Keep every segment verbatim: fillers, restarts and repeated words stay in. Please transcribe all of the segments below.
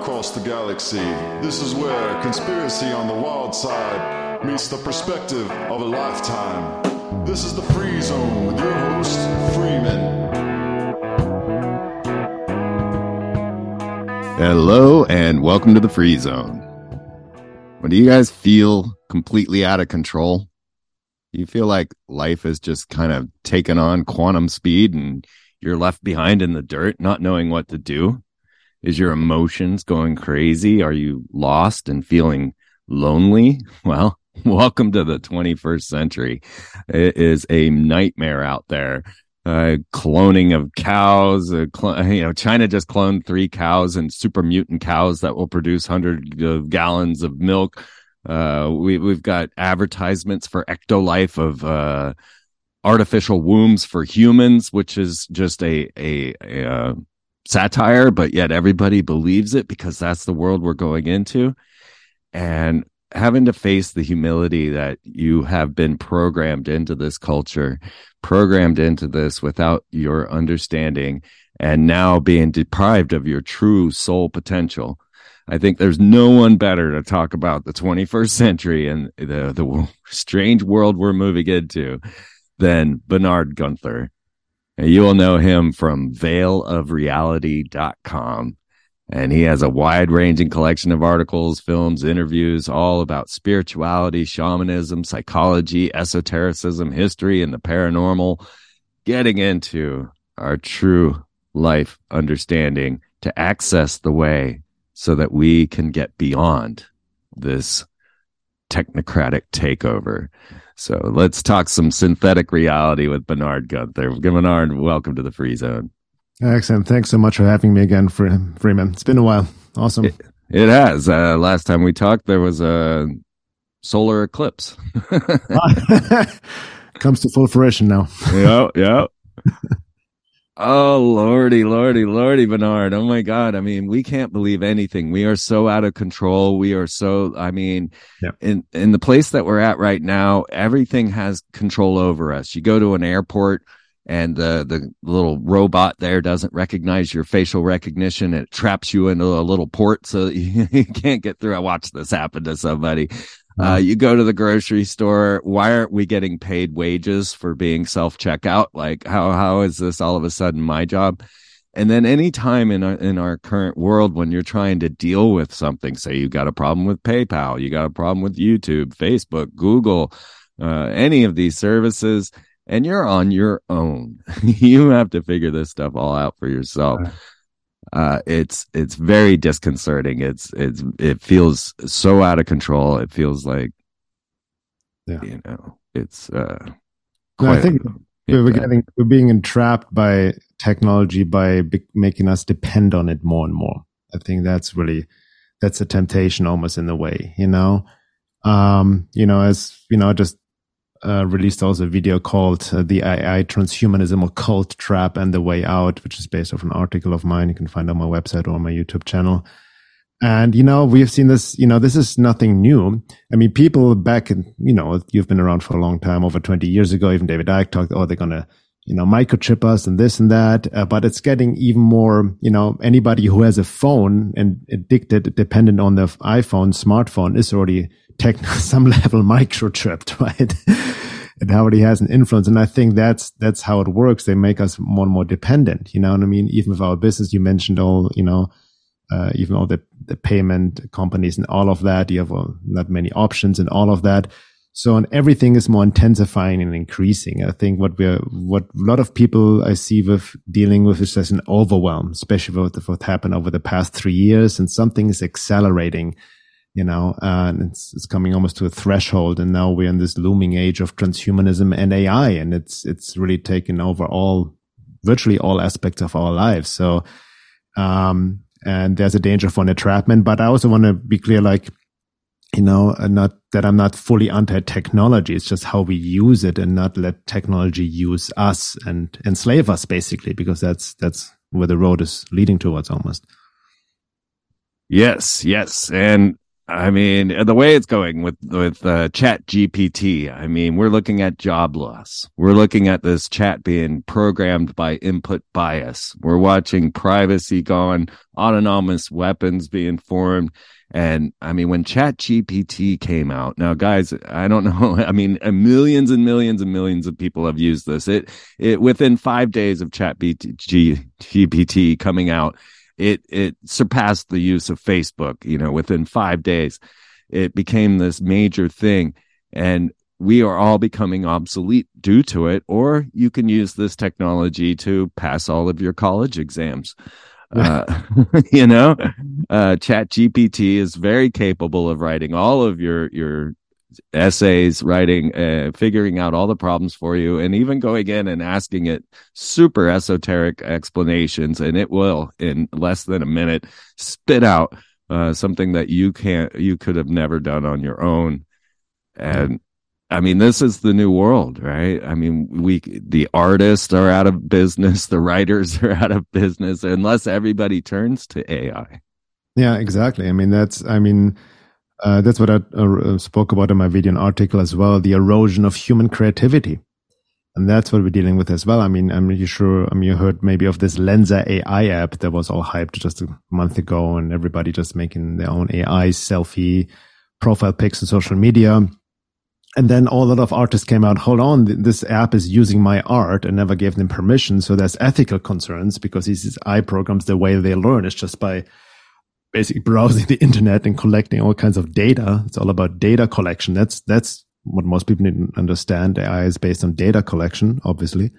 across the galaxy. This is where conspiracy on the wild side meets the perspective of a lifetime. This is the Free Zone with your host, Freeman. Hello and welcome to the Free Zone. When do you guys feel completely out of control? You feel like life has just kind of taken on quantum speed and you're left behind in the dirt, not knowing what to do? Is your emotions going crazy? Are you lost and feeling lonely? Well, welcome to the twenty-first century. It is a nightmare out there. Uh, cloning of cows. Uh, cl- you know, China just cloned three cows and super mutant cows that will produce hundreds of gallons of milk. Uh, we, we've got advertisements for Ectolife of uh, artificial wombs for humans, which is just a, a, a uh, satire, but yet everybody believes it because that's the world we're going into. And having to face the humility that you have been programmed into this culture, programmed into this without your understanding, and now being deprived of your true soul potential. I think there's no one better to talk about the twenty-first century and the, the strange world we're moving into than Bernard Gunther. You will know him from veil of reality dot com. And he has a wide-ranging collection of articles, films, interviews, all about spirituality, shamanism, psychology, esotericism, history, and the paranormal, getting into our true life understanding to access the way so that we can get beyond this technocratic takeover. So let's talk some synthetic reality with Bernard Gunther. Bernard, welcome to the Free Zone. Excellent. Thanks so much for having me again, Freeman. It's been a while. Awesome. It, it has. Uh, last time we talked, there was a solar eclipse. Comes to full fruition now. Yeah, yeah. Oh, lordy, lordy, lordy, Bernard. Oh, my God. I mean, we can't believe anything. We are so out of control. We are so, I mean, yeah. in, in the place that we're at right now, everything has control over us. You go to an airport, and the, the little robot there doesn't recognize your facial recognition. It traps you into a little port so that you, you can't get through. I watched this happen to somebody. Uh, you go to the grocery store. Why aren't we getting paid wages for being self-checkout? Like, how how is this all of a sudden my job? And then any time in our, in our current world when you're trying to deal with something, say you got a problem with PayPal, you got a problem with YouTube, Facebook, Google, uh, any of these services, and you're on your own. You have to figure this stuff all out for yourself. Uh, it's it's very disconcerting. It's it's it feels so out of control. It feels like, yeah. you know, it's. Uh, no, I think we're getting we're being entrapped by technology by be- making us depend on it more and more. I think that's really that's a temptation, almost in a way. You know, um, you know, as you know, just. Uh, released also a video called uh, The A I Transhumanism Occult Trap and the Way Out, which is based off an article of mine. You can find on my website or on my YouTube channel. And, you know, we've seen this, you know, this is nothing new. I mean, people back in, you know, you've been around for a long time, over twenty years ago, even David Icke talked, oh, they're going to, you know, microchip us and this and that. Uh, but it's getting even more, you know, anybody who has a phone and addicted, dependent on the iPhone, smartphone is already tech, some level microchipped, right? And how it has an influence. And I think that's, that's how it works. They make us more and more dependent, you know what I mean? Even with our business, you mentioned all, you know, uh, even all the, the payment companies and all of that. You have uh, not many options and all of that. So, and everything is more intensifying and increasing. I think what we're, what a lot of people I see with dealing with is just an overwhelm, especially with what happened over the past three years, and something is accelerating. You know, uh, and it's, it's coming almost to a threshold. And now we're in this looming age of transhumanism and A I, and it's, it's really taken over all, virtually all aspects of our lives. So, um, and there's a danger for an entrapment, but I also want to be clear, like, you know, not that I'm not fully anti-technology. It's just how we use it and not let technology use us and enslave us, basically, because that's, that's where the road is leading towards almost. Yes, yes. And I mean, the way it's going with with uh, Chat G P T, I mean, we're looking at job loss. We're looking at this chat being programmed by input bias. We're watching privacy gone, autonomous weapons being formed. And I mean, when Chat G P T came out, now guys, I don't know. I mean, millions and millions and millions of people have used this. It, it within five days of Chat G P T coming out, It it surpassed the use of Facebook, you know, within five days. It became this major thing, and we are all becoming obsolete due to it. Or you can use this technology to pass all of your college exams. uh, you know, uh, Chat G P T is very capable of writing all of your your essays, writing, uh, figuring out all the problems for you, and even going in and asking it super esoteric explanations, and it will, in less than a minute, spit out uh, something that you can't, you could have never done on your own. And I mean, this is the new world, right? I mean, we, the artists are out of business, the writers are out of business, unless everybody turns to A I. Yeah, exactly. I mean, that's, I mean, Uh, that's what I uh, spoke about in my video and article as well, the erosion of human creativity. And that's what we're dealing with as well. I mean, I'm really sure, I mean, you heard maybe of this Lensa A I app that was all hyped just a month ago, and everybody just making their own A I selfie profile pics on social media. And then all a lot of artists came out, hold on, this app is using my art, and never gave them permission. So there's ethical concerns, because these A I programs, the way they learn is just by basically browsing the internet and collecting all kinds of data. It's all about data collection. That's that's what most people need to understand. A I is based on data collection, obviously.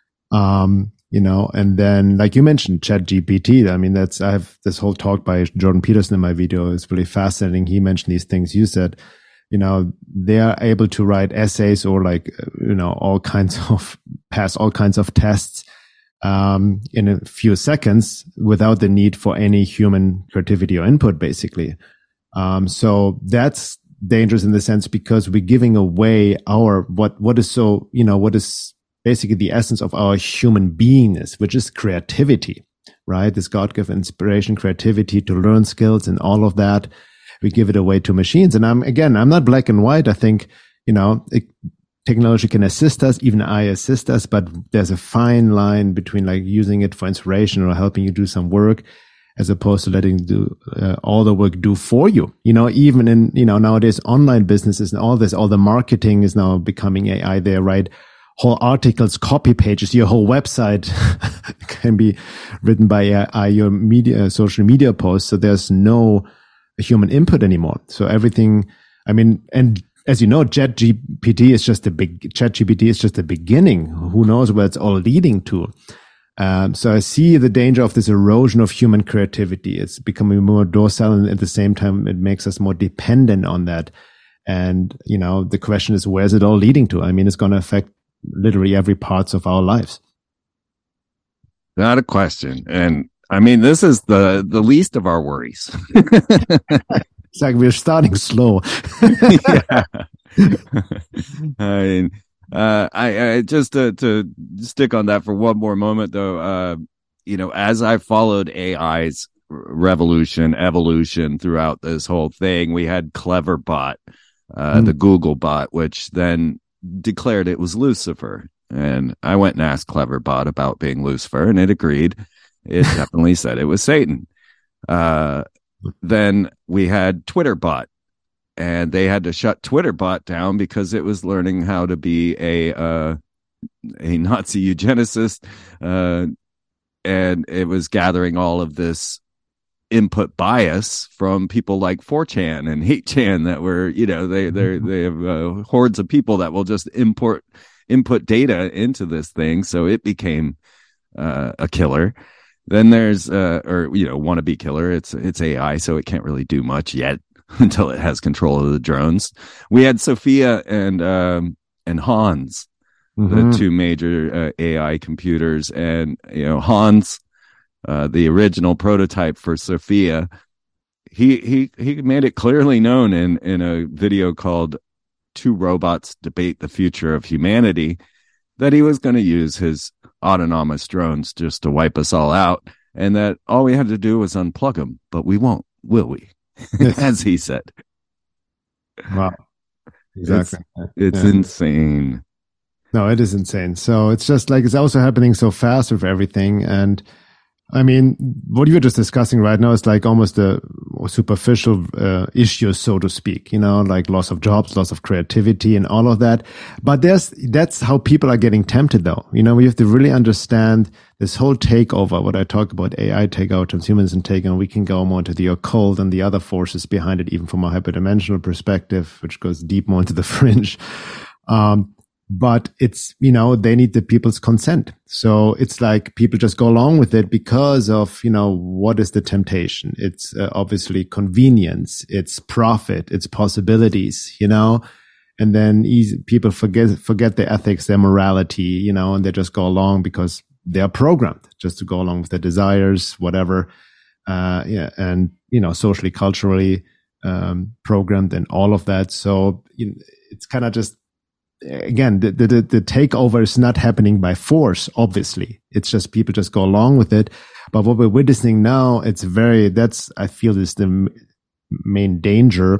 Um, you know, and then like you mentioned, Chat G P T. I mean, that's, I have this whole talk by Jordan Peterson in my video. It's really fascinating. He mentioned these things you said. You know, they are able to write essays or like, you know, all kinds of, pass all kinds of tests um, in a few seconds without the need for any human creativity or input, basically. Um, so that's dangerous in the sense because we're giving away our, what, what is so, you know, what is basically the essence of our human beingness, which is creativity, right? This God-given inspiration, creativity to learn skills and all of that. We give it away to machines. And I'm, again, I'm not black and white. I think, you know, it, technology can assist us, even I assist us, but there's a fine line between like using it for inspiration or helping you do some work as opposed to letting do uh, all the work do for you. You know, even in, you know, nowadays online businesses and all this, all the marketing is now becoming A I there, right? Whole articles, copy pages, your whole website can be written by A I, your media, social media posts. So there's no human input anymore. So everything, I mean, and as you know, Chat G P T is just a big, Chat G P T is just the beginning. Who knows where it's all leading to? Um, so I see the danger of this erosion of human creativity. It's becoming more docile, and at the same time, it makes us more dependent on that. And, you know, the question is, where's it all leading to? I mean, it's going to affect literally every parts of our lives. Not a question. And I mean, this is the, the least of our worries. It's like we're starting slow. Yeah. I mean, uh, I, I just to, to stick on that for one more moment, though, uh, you know, as I followed A I's revolution, evolution throughout this whole thing, we had Cleverbot, uh, mm. the Google bot, which then declared it was Lucifer. And I went and asked Cleverbot about being Lucifer, and it agreed. It definitely said it was Satan. Uh, then we had Twitterbot, and they had to shut Twitterbot down because it was learning how to be a uh, a Nazi eugenicist, uh, and it was gathering all of this input bias from people like four chan and eight chan that were, you know, they they they have uh, hordes of people that will just import input data into this thing, so it became uh, a killer. Then there's, uh, or, you know, wannabe killer. It's, it's A I, so it can't really do much yet until it has control of the drones. We had Sophia and, um, and Hans, mm-hmm. the two major uh, A I computers. And, you know, Hans, uh, the original prototype for Sophia, he, he, he made it clearly known in, in a video called Two Robots Debate the Future of Humanity that he was going to use his autonomous drones just to wipe us all out, and that all we had to do was unplug them, but we won't, will we? As he said. Wow. Exactly. It's, it's yeah. insane. No, it is insane. So it's just like, it's also happening so fast with everything. And I mean, what you were just discussing right now is like almost a superficial uh, issue, so to speak, you know, like loss of jobs, loss of creativity and all of that. But there's, that's how people are getting tempted though. You know, we have to really understand this whole takeover, what I talk about, A I takeover, transhumanism takeover. We can go more into the occult and the other forces behind it, even from a hyperdimensional perspective, which goes deep more into the fringe. Um, But it's, you know, they need the people's consent. So it's like people just go along with it because of, you know, what is the temptation? It's uh, obviously convenience, it's profit, it's possibilities, you know, and then easy, people forget, forget their ethics, their morality, you know, and they just go along because they are programmed just to go along with their desires, whatever. Uh, yeah. And, you know, socially, culturally, um, programmed and all of that. So you know, it's kind of just, again, the, the, the takeover is not happening by force, obviously. It's just people just go along with it. But what we're witnessing now, it's very, that's, I feel is the main danger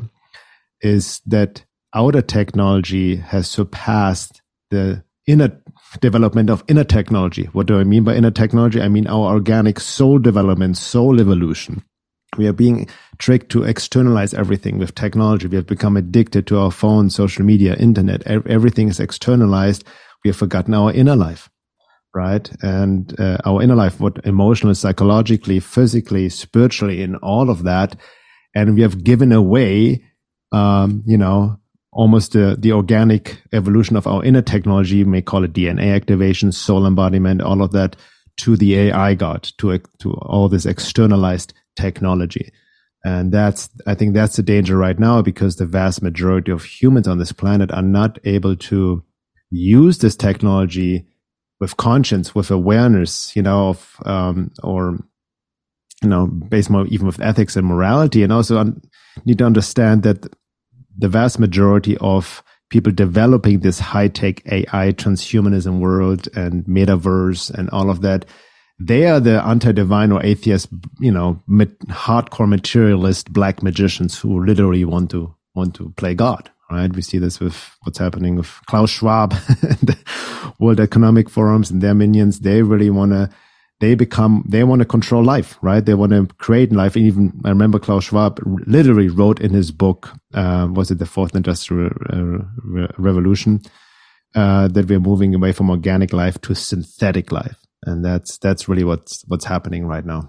is that outer technology has surpassed the inner development of inner technology. What do I mean by inner technology? I mean our organic soul development, soul evolution. We are being tricked to externalize everything with technology. We have become addicted to our phones, social media, internet. Everything is externalized. We have forgotten our inner life, right? And uh, our inner life, what emotionally, psychologically, physically, spiritually, in all of that. And we have given away, um, you know, almost the, the organic evolution of our inner technology. You may call it D N A activation, soul embodiment, all of that, to the A I god, to to all this externalized technology. And that's, I think that's the danger right now, because the vast majority of humans on this planet are not able to use this technology with conscience, with awareness, you know, of, um, or, you know, based more even with ethics and morality. And also un- need to understand that the vast majority of people developing this high-tech A I transhumanism world and metaverse and all of that, they are the anti-divine or atheist, you know, ma- hardcore materialist black magicians who literally want to want to play God. Right? We see this with what's happening with Klaus Schwab, the World Economic Forums, and their minions. They really want to. They become. They want to control life. Right? They want to create life. And even I remember Klaus Schwab literally wrote in his book, uh, was it the Fourth Industrial uh, Re- Revolution, uh, that we're moving away from organic life to synthetic life. And that's that's really what's what's happening right now.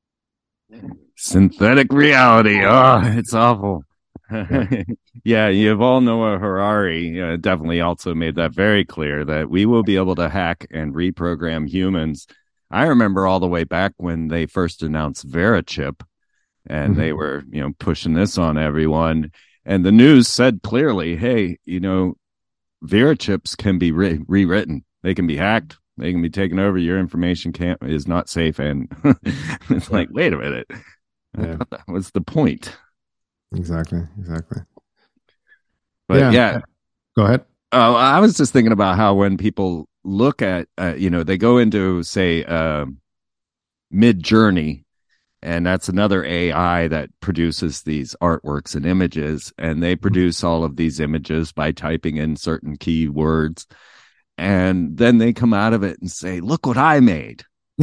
Synthetic reality. Oh, it's awful. Yeah, yeah, Yuval Noah Harari uh, definitely also made that very clear that we will be able to hack and reprogram humans. I remember all the way back when they first announced VeriChip, and mm-hmm. they were, you know, pushing this on everyone. And the news said clearly, hey, you know, VeriChips can be re- rewritten. They can be hacked. They can be taken over. Your information can't is not safe. And it's like, wait a minute. Yeah. I thought that was the point. Exactly. Exactly. But yeah. yeah. Go ahead. Uh, I was just thinking about how when people look at, uh, you know, they go into, say, uh, Mid-Journey, and that's another A I that produces these artworks and images, and they produce all of these images by typing in certain keywords. And then they come out of it and say, look what I made.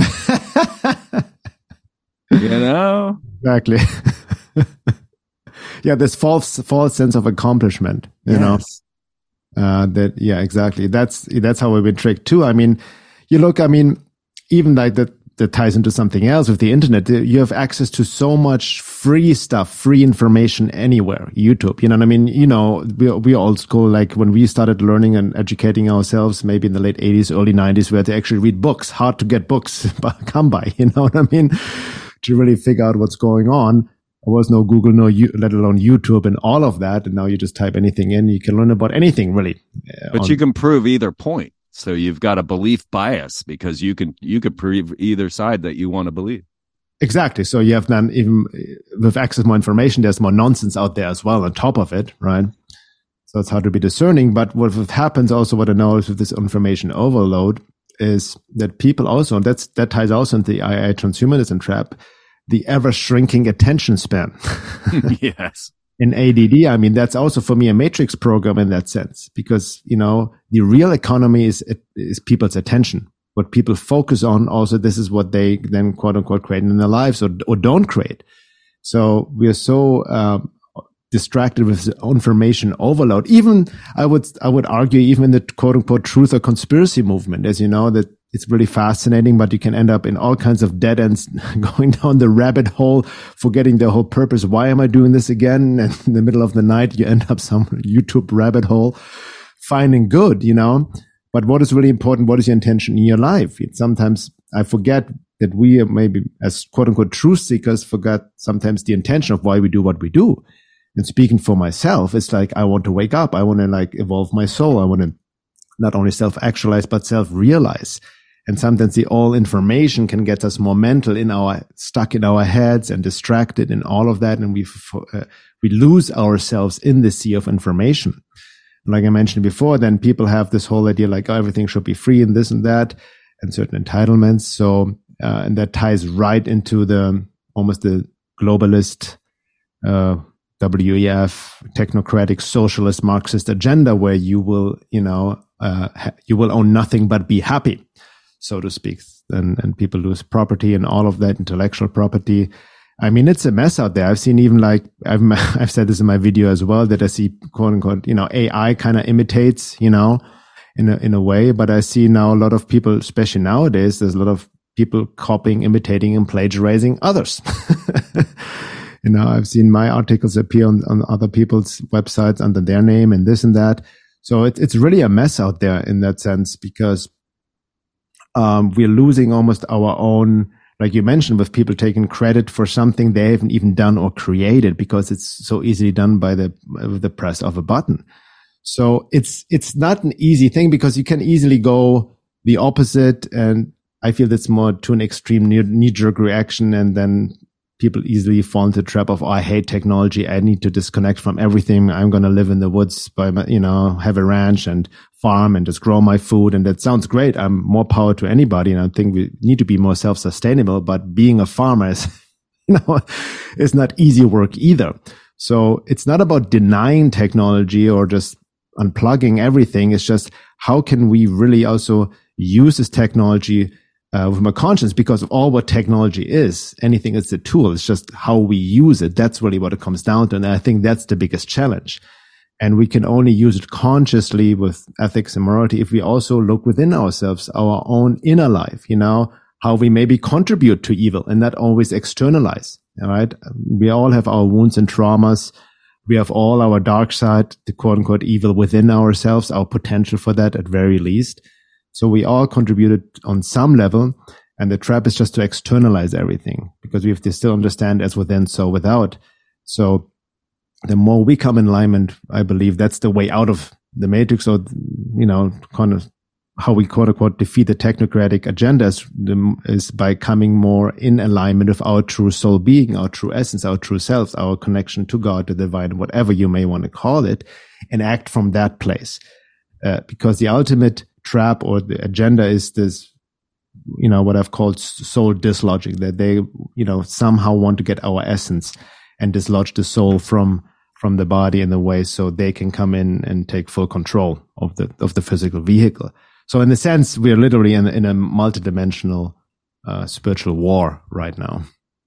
You know? Exactly. Yeah, this false false sense of accomplishment, you yes. know? Uh, that, yeah, exactly. That's, that's how we've been tricked too. I mean, you look, I mean, even like that, that ties into something else with the internet. You have access to so much free stuff, free information anywhere. YouTube, you know what I mean? You know, we, we old school, like when we started learning and educating ourselves, maybe in the late eighties, early nineties, we had to actually read books, hard to get books come by, you know what I mean? To really figure out what's going on. There was no Google, no, let alone YouTube and all of that. And now you just type anything in. You can learn about anything really. But on, you can prove either point. So you've got a belief bias because you can you could prove either side that you want to believe. Exactly. So you have then even with access to more information, there's more nonsense out there as well on top of it, right? So it's hard to be discerning. But what happens also, what I know is with this information overload is that people also, and that's that ties also into the A I transhumanism trap, the ever shrinking attention span. Yes. in A D D, I mean, that's also for me a matrix program in that sense, because, you know, the real economy is, is people's attention. What people focus on also, this is what they then quote unquote create in their lives or, or don't create. So we are so, um, distracted with information overload. Even I would, I would argue even in the quote unquote truth or conspiracy movement, as you know, that it's really fascinating, but you can end up in all kinds of dead ends, going down the rabbit hole, forgetting the whole purpose. Why am I doing this again? And in the middle of the night, you end up some YouTube rabbit hole, finding good, you know. But what is really important? What is your intention in your life? It, sometimes I forget that we maybe as quote unquote truth seekers forget sometimes the intention of why we do what we do. And speaking for myself, it's like, I want to wake up. I want to like evolve my soul. I want to not only self-actualize, but self-realize. And sometimes the all information can get us more mental in our, stuck in our heads and distracted and all of that. And we, uh, we lose ourselves in the sea of information. Like I mentioned before, then people have this whole idea like, oh, everything should be free and this and that and certain entitlements. So, uh, and that ties right into the, almost the globalist, uh, W E F, technocratic, socialist, Marxist agenda, where you will, you know, uh, ha- you will own nothing but be happy, so to speak. And, and people lose property and all of that, intellectual property. I mean, it's a mess out there. I've seen even like, I've, I've said this in my video as well, that I see quote unquote, you know, A I kind of imitates, you know, in a, in a way, but I see now a lot of people, especially nowadays, there's a lot of people copying, imitating and plagiarizing others. You know, I've seen my articles appear on, on other people's websites under their name and this and that. So it, it's really a mess out there in that sense, because um, we're losing almost our own, like you mentioned, with people taking credit for something they haven't even done or created, because it's so easily done by the the press of a button. So it's it's not an easy thing, because you can easily go the opposite, and I feel that's more to an extreme knee-jerk reaction, and then people easily fall into the trap of, oh, I hate technology. I need to disconnect from everything. I'm going to live in the woods by, my, you know, have a ranch and farm and just grow my food. And that sounds great. I'm more power to anybody. And I think we need to be more self-sustainable, but being a farmer is, you know, is not easy work either. So it's not about denying technology or just unplugging everything. It's just, how can we really also use this technology Uh, with my conscience, because of all what technology is. Anything is a tool. It's just how we use it. That's really what it comes down to. And I think that's the biggest challenge. And we can only use it consciously with ethics and morality if we also look within ourselves, our own inner life, you know, how we maybe contribute to evil and not always externalize. All right. We all have our wounds and traumas. We have all our dark side, the quote unquote evil within ourselves, our potential for that at very least. So we all contributed on some level, and the trap is just to externalize everything, because we have to still understand as within, so without. So the more we come in alignment, I believe that's the way out of the matrix, or, you know, kind of how we quote unquote defeat the technocratic agendas is by coming more in alignment with our true soul being, our true essence, our true selves, our connection to God, to the divine, whatever you may want to call it, and act from that place. Uh, because the ultimate trap or the agenda is this, you know, what I've called soul dislodging, that they, you know, somehow want to get our essence and dislodge the soul from, from the body in a way so they can come in and take full control of the, of the physical vehicle. So in a sense, we're literally in, in a multidimensional, uh, spiritual war right now.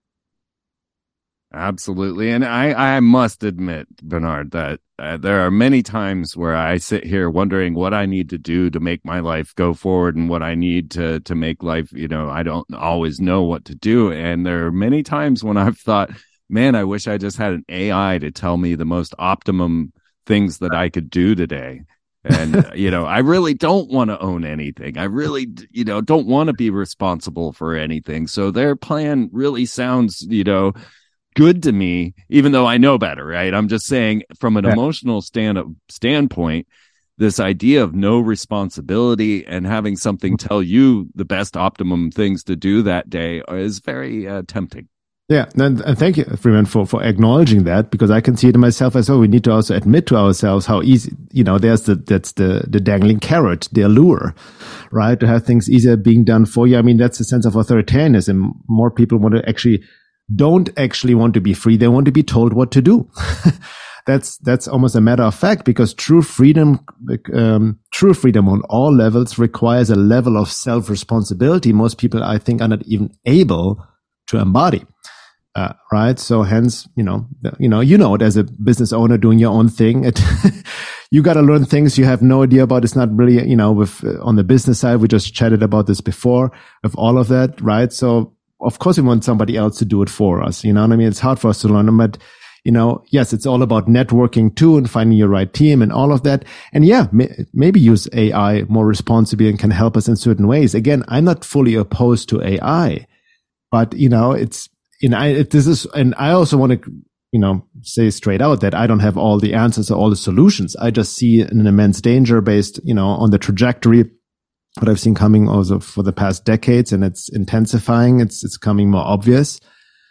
Absolutely. And I, I must admit, Bernard, that uh, there are many times where I sit here wondering what I need to do to make my life go forward, and what I need to, to make life, you know, I don't always know what to do. And there are many times when I've thought, man, I wish I just had an A I to tell me the most optimum things that I could do today. And, you know, I really don't want to own anything. I really, you know, don't want to be responsible for anything. So their plan really sounds, you know, good to me, even though I know better, right? I'm just saying, from an yeah. emotional stand standpoint, this idea of no responsibility and having something tell you the best optimum things to do that day is very uh, tempting. Yeah, and, and thank you, Freeman, for, for acknowledging that, because I can see it in myself as well. We need to also admit to ourselves how easy, you know, there's the, that's the, the dangling carrot, the allure, right? To have things easier being done for you. I mean, that's a sense of authoritarianism. More people want to actually don't actually want to be free. They want to be told what to do. That's, that's almost a matter of fact, because true freedom, um, true freedom on all levels requires a level of self-responsibility most people, I think, are not even able to embody. Uh, right. So hence, you know, you know, you know it as a business owner doing your own thing. It, you got to learn things you have no idea about. It's not really, you know, with, uh, on the business side, we just chatted about this before, of all of that. Right. So of course we want somebody else to do it for us. You know what I mean? It's hard for us to learn them, but you know, yes, it's all about networking too and finding your right team and all of that. And yeah, may, maybe use A I more responsibly and can help us in certain ways. Again, I'm not fully opposed to A I, but you know, it's, you know, I, it, this is, and I also want to, you know, say straight out that I don't have all the answers or all the solutions. I just see an immense danger based, you know, on the trajectory, what I've seen coming also for the past decades, and it's intensifying. It's, it's coming more obvious.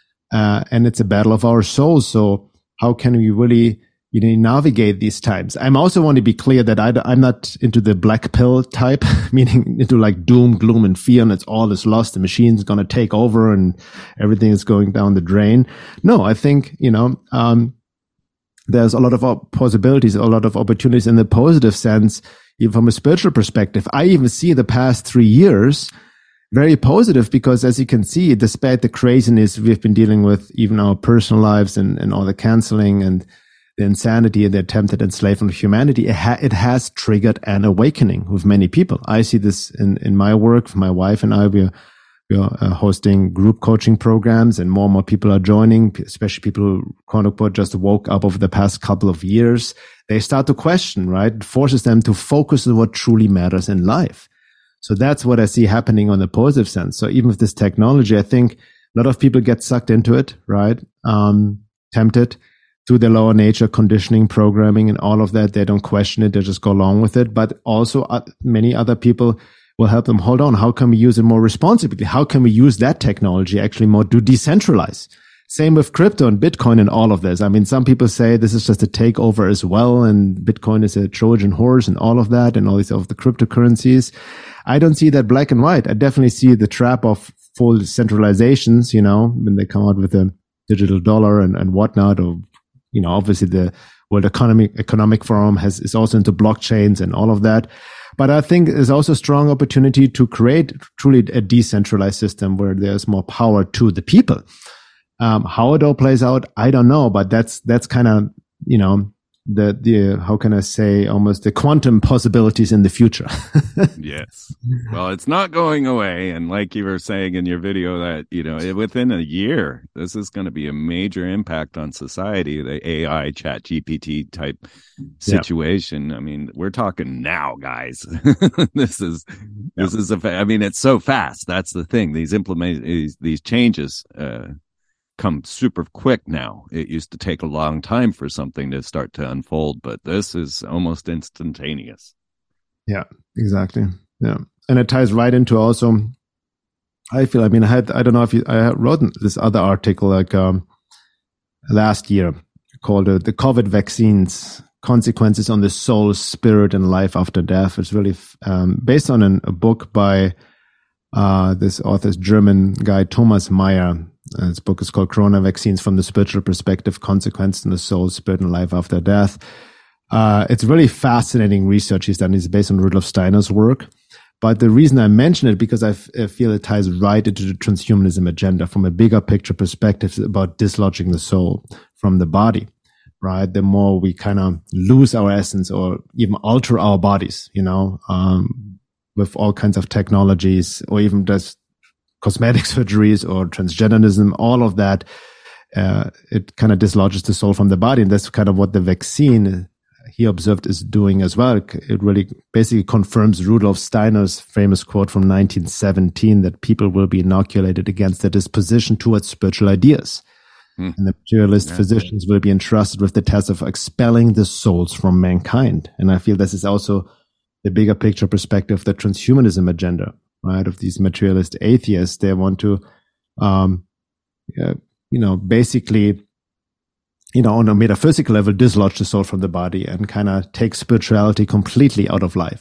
Uh, and it's a battle of our souls. So how can we really, you know, navigate these times? I'm also want to be clear that I, I'm not into the black pill type, meaning into like doom, gloom, and fear, and it's all is lost. The machine's going to take over and everything is going down the drain. No, I think, you know, um, there's a lot of possibilities, a lot of opportunities in the positive sense, even from a spiritual perspective. I even see the past three years very positive, because as you can see, despite the craziness we've been dealing with, even our personal lives and, and all the canceling and the insanity and the attempted enslavement of humanity, it, ha- it has triggered an awakening with many people. I see this in, in my work. My wife and I, we're, we're uh, hosting group coaching programs, and more and more people are joining, especially people who, quote unquote, just woke up over the past couple of years. They start to question, right? It forces them to focus on what truly matters in life. So that's what I see happening on the positive sense. So even with this technology, I think a lot of people get sucked into it, right? Um, tempted through the lower nature conditioning, programming, and all of that. They don't question it. They just go along with it. But also uh, many other people will help them hold on. How can we use it more responsibly? How can we use that technology actually more to decentralize? Same with crypto and Bitcoin and all of this. I mean, some people say this is just a takeover as well, and Bitcoin is a Trojan horse and all of that, and all these of the cryptocurrencies. I don't see that black and white. I definitely see the trap of full centralizations, you know, when they come out with a digital dollar and, and whatnot, or, you know, obviously the World Economic, Economic Forum has, is also into blockchains and all of that. But I think there's also a strong opportunity to create truly a decentralized system where there's more power to the people. Um, how it all plays out, I don't know, but that's, that's kind of, you know, the, the, how can I say, almost the quantum possibilities in the future. Yes. Well, it's not going away. And like you were saying in your video that, you know, within a year, this is going to be a major impact on society, the A I chat G P T type situation. Yeah. I mean, we're talking now, guys. this is, yeah. this is, a, I mean, it's so fast. That's the thing. These implement, these, these changes, uh, come super quick now. It used to take a long time for something to start to unfold, but this is almost instantaneous. Yeah, exactly. Yeah. And it ties right into also, I feel, I mean, I had, I don't know if you, I wrote this other article like um, last year called uh, The COVID Vaccines, Consequences on the Soul, Spirit, and Life After Death. It's really um, based on an, a book by uh, this author's German guy, Thomas Meyer. Uh, his book is called Corona Vaccines from the Spiritual Perspective, Consequences in the Soul, Spirit, and Life After Death. Uh, it's really fascinating research he's done. It's based on Rudolf Steiner's work. But the reason I mention it, because I, f- I feel it ties right into the transhumanism agenda from a bigger picture perspective about dislodging the soul from the body, right? The more we kind of lose our essence or even alter our bodies, you know, um, with all kinds of technologies or even just cosmetic surgeries or transgenderism, all of that, uh, it kind of dislodges the soul from the body. And that's kind of what the vaccine he observed is doing as well. It really basically confirms Rudolf Steiner's famous quote from nineteen seventeen that people will be inoculated against their disposition towards spiritual ideas. Mm. And the materialist yeah. physicians will be entrusted with the task of expelling the souls from mankind. And I feel this is also the bigger picture perspective of the transhumanism agenda, right? Of these materialist atheists. They want to, um, uh, you know, basically, you know, on a metaphysical level, dislodge the soul from the body and kind of take spirituality completely out of life.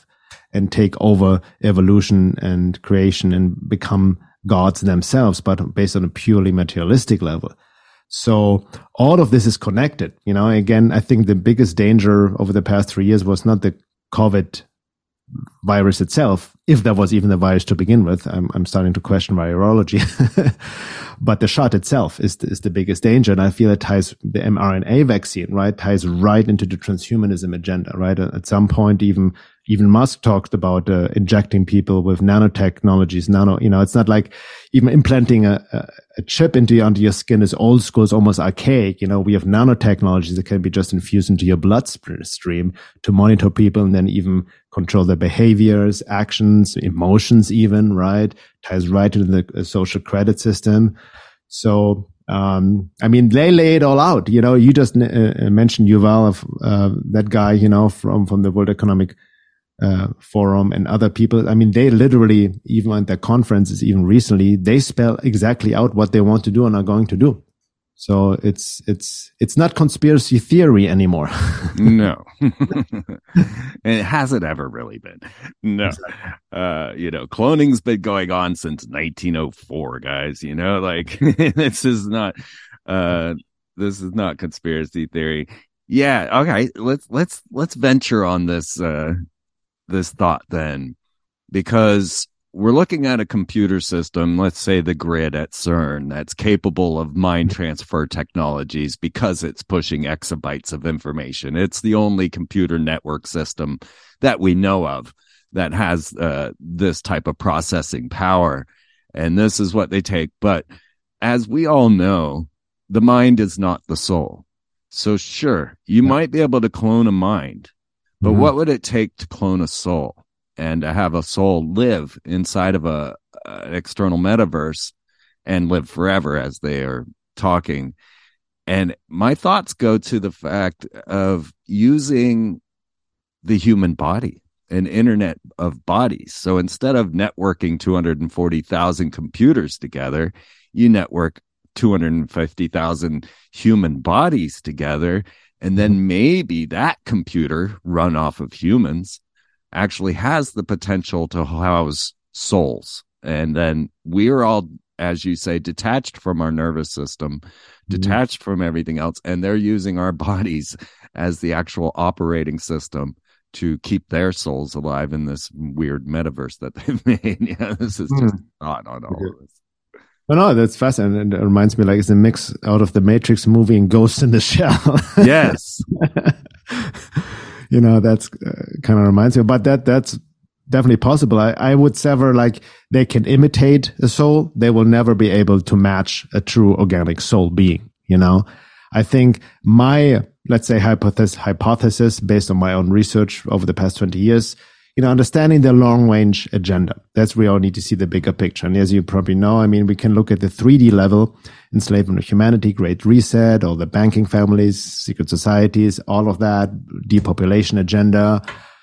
and take over evolution and creation and become gods themselves, but based on a purely materialistic level. So all of this is connected. You know, again, I think the biggest danger over the past three years was not the COVID virus itself, if there was even a virus to begin with. I'm, I'm starting to question virology. But the shot itself is, is the biggest danger. And I feel it ties the mRNA vaccine, right, ties right into the transhumanism agenda, right? At some point, even even Musk talked about uh, injecting people with nanotechnologies, nano, you know, it's not like even implanting a, a, a chip into under your skin is old school, it's almost archaic. You know, we have nanotechnologies that can be just infused into your bloodstream to monitor people and then even control their behaviors, actions, emotions even, right? Ties right into the social credit system. So, um, I mean, they lay it all out. You know, you just uh, mentioned Yuval, of uh, that guy, you know, from, from the World Economic uh, Forum and other people. I mean, they literally, even at their conferences, even recently, they spell exactly out what they want to do and are going to do. So it's, it's, it's not conspiracy theory anymore. No. It hasn't ever really been. No. Exactly. Uh, you know, cloning's been going on since nineteen oh four, guys, you know, like this is not, uh, this is not conspiracy theory. Yeah. Okay. Let's, let's, let's venture on this, uh, this thought then, because we're looking at a computer system, let's say the grid at CERN, that's capable of mind transfer technologies because it's pushing exabytes of information. It's the only computer network system that we know of that has uh, this type of processing power. And this is what they take. But as we all know, the mind is not the soul. So sure, you yeah. might be able to clone a mind, but mm-hmm. what would it take to clone a soul? And to have a soul live inside of a, an external metaverse and live forever, as they are talking. And my thoughts go to the fact of using the human body, an internet of bodies. So instead of networking two hundred forty thousand computers together, you network two hundred fifty thousand human bodies together. And then maybe that computer run off of humans actually has the potential to house souls. And then we're all, as you say, detached from our nervous system, detached mm-hmm. from everything else. And they're using our bodies as the actual operating system to keep their souls alive in this weird metaverse that they've made. Yeah, this is just mm-hmm. not on all of this. Oh, no, that's fascinating. It reminds me like it's a mix out of the Matrix movie and Ghost in the Shell. Yes. You know, that's uh, kind of reminds me, but that, that's definitely possible. I, I would sever like they can imitate a soul. They will never be able to match a true organic soul being, you know? I think my, let's say hypothesis, hypothesis based on my own research over the past twenty years, you know, understanding the long range agenda. That's where we all need to see the bigger picture. And as you probably know, I mean, we can look at the three D level, enslavement of humanity, Great Reset, all the banking families, secret societies, all of that, depopulation agenda.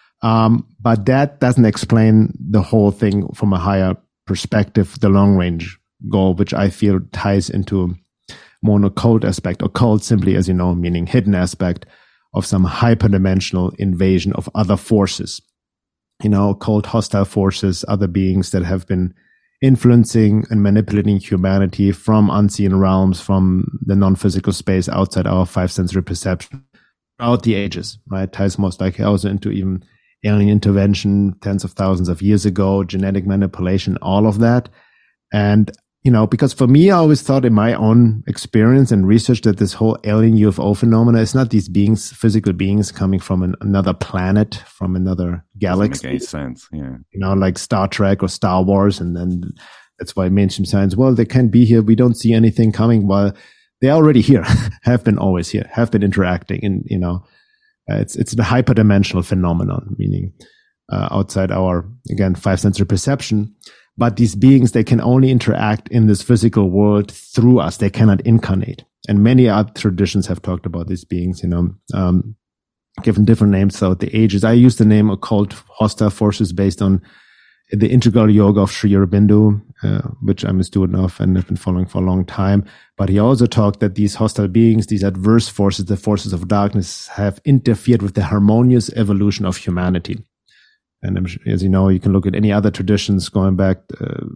Um, but that doesn't explain the whole thing from a higher perspective, the long range goal, which I feel ties into more an occult aspect, occult simply, as you know, meaning hidden aspect of some hyperdimensional invasion of other forces. You know, cold hostile forces, other beings that have been influencing and manipulating humanity from unseen realms, from the non-physical space outside our five sensory perception throughout the ages, right? Ties most likely also into even alien intervention tens of thousands of years ago, genetic manipulation, all of that. And, you know, because for me, I always thought in my own experience and research that this whole alien U F O phenomena is not these beings, physical beings coming from an, another planet, from another galaxy. Doesn't make any sense, yeah. You know, like Star Trek or Star Wars. And then that's why mainstream science, well, they can be here. We don't see anything coming. Well, they're already here, have been always here, have been interacting. And, you know, uh, it's, it's the hyperdimensional phenomenon, meaning uh, outside our, again, five sensory perception. But these beings, they can only interact in this physical world through us. They cannot incarnate. And many other traditions have talked about these beings, you know, um, given different names throughout the ages. I use the name occult hostile forces based on the integral yoga of Sri Aurobindo, uh, which I'm a student of and have been following for a long time. But he also talked that these hostile beings, these adverse forces, the forces of darkness, have interfered with the harmonious evolution of humanity. And I'm, as you know, you can look at any other traditions going back, uh,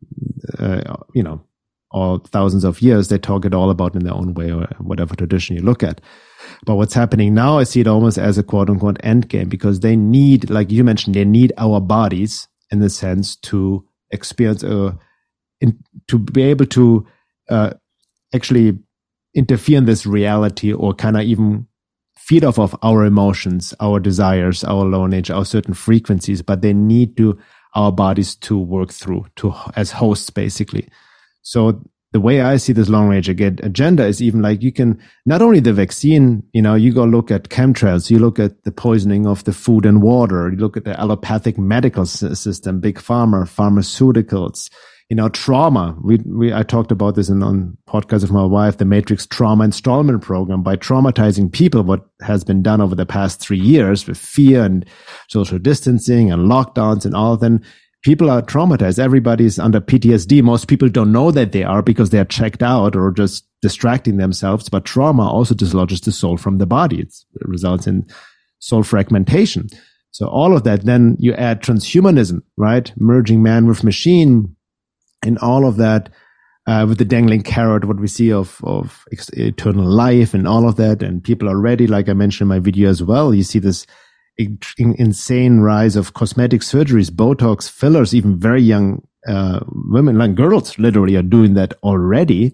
uh, you know, all thousands of years. They talk it all about in their own way, or whatever tradition you look at. But what's happening now, I see it almost as a quote unquote end game, because they need, like you mentioned, they need our bodies in the sense to experience a, in, to be able to uh, actually interfere in this reality, or kind of even feed off of our emotions, our desires, our low nature, our certain frequencies, but they need to our bodies to work through to as hosts, basically. So the way I see this long range agenda is even like, you can not only the vaccine, you know, you go look at chemtrails, you look at the poisoning of the food and water, you look at the allopathic medical system, big pharma, pharmaceuticals, you know, trauma. We, we, I talked about this in on podcast of my wife, the Matrix Trauma Installment Program, by traumatizing people, what has been done over the past three years with fear and social distancing and lockdowns and all of them. People are traumatized. Everybody's under P T S D. Most people don't know that they are because they're checked out or just distracting themselves. But trauma also dislodges the soul from the body. It's, it results in soul fragmentation. So all of that, then you add transhumanism, right? Merging man with machine. And all of that, uh, with the dangling carrot, what we see of, of ex- eternal life and all of that. And people are ready, like I mentioned in my video as well. You see this in- insane rise of cosmetic surgeries, Botox, fillers, even very young, uh, women, like girls literally are doing that already.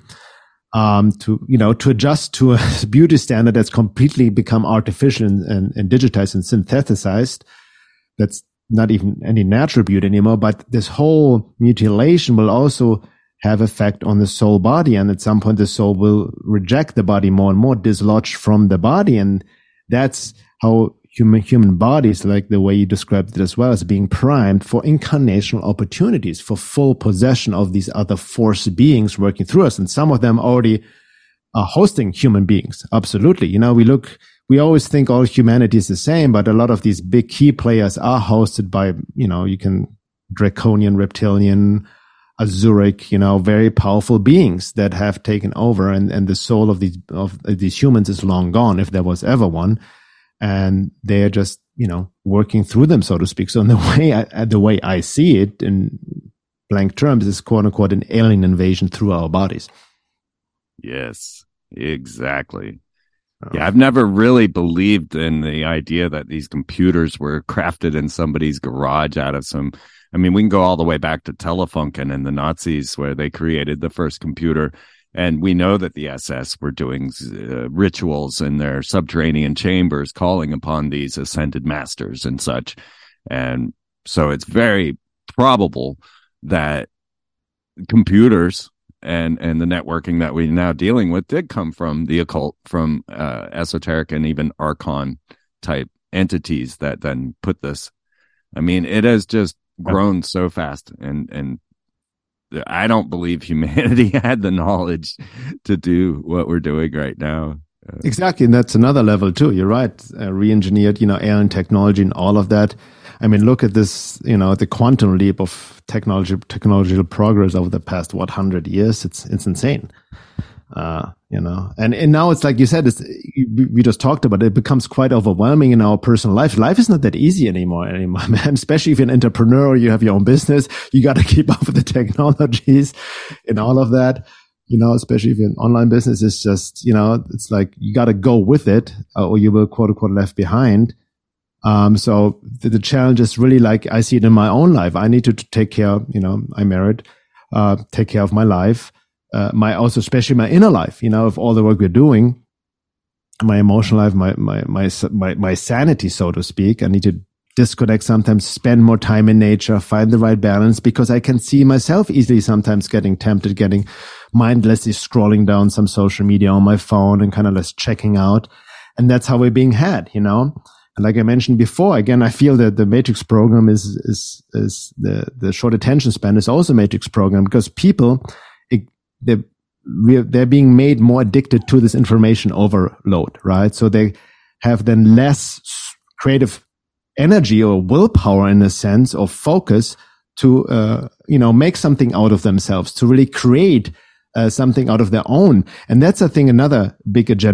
Um, to, you know, to adjust to a beauty standard that's completely become artificial and, and, and digitized and synthesized. That's not even any natural beauty anymore, but this whole mutilation will also have effect on the soul body. And at some point, the soul will reject the body more and more, dislodge from the body. And that's how human, human bodies, like the way you described it as well, as being primed for incarnational opportunities, for full possession of these other force beings working through us. And some of them already are hosting human beings. Absolutely. You know, we look, we always think all humanity is the same, but a lot of these big key players are hosted by, you know, you can draconian, reptilian, azuric, you know, very powerful beings that have taken over, and, and the soul of these, of these humans is long gone, if there was ever one. And they are just, you know, working through them, so to speak. So in the way I, the way I see it in blank terms is quote unquote an alien invasion through our bodies. Yes, exactly. Yeah, I've never really believed in the idea that these computers were crafted in somebody's garage out of some. I mean, we can go all the way back to Telefunken and the Nazis, where they created the first computer. And we know that the S S were doing uh, rituals in their subterranean chambers, calling upon these ascended masters and such. And so it's very probable that computers and and the networking that we're now dealing with did come from the occult, from uh, esoteric and even archon type entities that then put this. I mean, it has just grown so fast, and and I don't believe humanity had the knowledge to do what we're doing right now. Uh, exactly, and that's another level too. You're right. Uh, re-engineered, you know, alien technology and all of that. I mean, look at this, you know, the quantum leap of technology, technological progress over the past, what, hundred years. It's, it's insane. Uh, you know, and, and now it's like you said, it's, we just talked about it. It becomes quite overwhelming in our personal life. Life is not that easy anymore, anymore, man. Especially if you're an entrepreneur, you have your own business, you got to keep up with the technologies and all of that. You know, especially if you're an online business, it's just, you know, it's like you got to go with it, uh, or you will quote unquote left behind. Um, so the, the challenge is really like, I see it in my own life. I need to, to take care, you know, I'm married, uh, take care of my life, uh, my, also especially my inner life, you know, of all the work we're doing, my emotional life, my, my, my, my, my sanity, so to speak. I need to disconnect sometimes, spend more time in nature, find the right balance, because I can see myself easily sometimes getting tempted, getting mindlessly scrolling down some social media on my phone and kind of just checking out. And that's how we're being had, you know? And like I mentioned before, again, I feel that the Matrix program is, is, is the, the short attention span is also a Matrix program, because people, it, they're, they're being made more addicted to this information overload, right? So they have then less creative energy or willpower, in a sense, or focus to, uh, you know, make something out of themselves, to really create uh, something out of their own. And that's, I think, another big agenda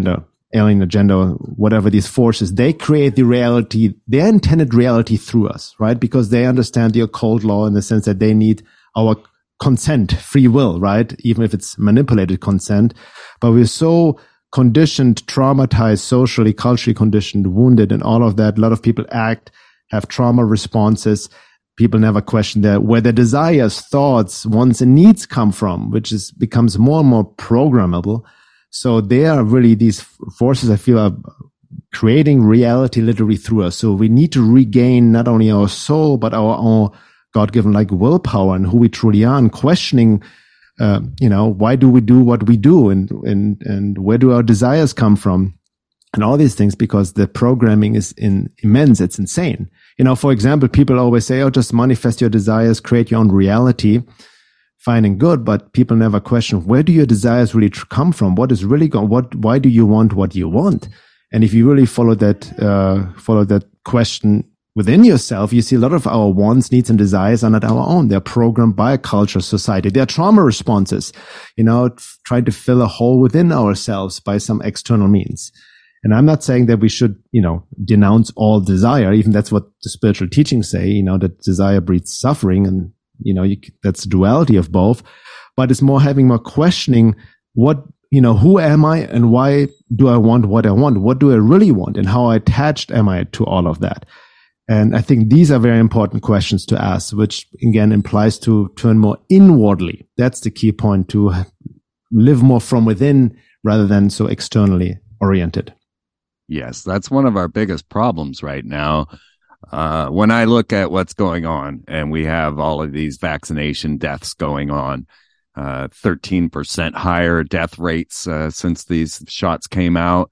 alien agenda, whatever these forces, they create the reality, their intended reality through us, right? Because they understand the occult law in the sense that they need our consent, free will, right? Even if it's manipulated consent. But we're so conditioned, traumatized, socially, culturally conditioned, wounded, and all of that. A lot of people act, have trauma responses. People never question their, where their desires, thoughts, wants, and needs come from, which is becomes more and more programmable. So they are really these forces, I feel, are creating reality literally through us. So we need to regain not only our soul, but our own God-given like willpower and who we truly are, and questioning, uh, you know, why do we do what we do, and and and where do our desires come from, and all these things, because the programming is in, immense. It's insane. You know, for example, people always say, "Oh, just manifest your desires, create your own reality." Fine and good, but people never question, where do your desires really tr- come from? What is really going? What? Why do you want what you want? And if you really follow that, uh, follow that question within yourself, you see a lot of our wants, needs, and desires are not our own. They're programmed by a culture, society. They're trauma responses, you know, f- trying to fill a hole within ourselves by some external means. And I'm not saying that we should, you know, denounce all desire. Even that's what the spiritual teachings say, you know, that desire breeds suffering, and, you know, you, that's the duality of both. But it's more having more questioning, what, you know, who am I and why do I want what I want? What do I really want? And how attached am I to all of that? And I think these are very important questions to ask, which again implies to turn more inwardly. That's the key point, to live more from within rather than so externally oriented. Yes, that's one of our biggest problems right now. Uh, when I look at what's going on, and we have all of these vaccination deaths going on, uh, thirteen percent higher death rates uh, since these shots came out.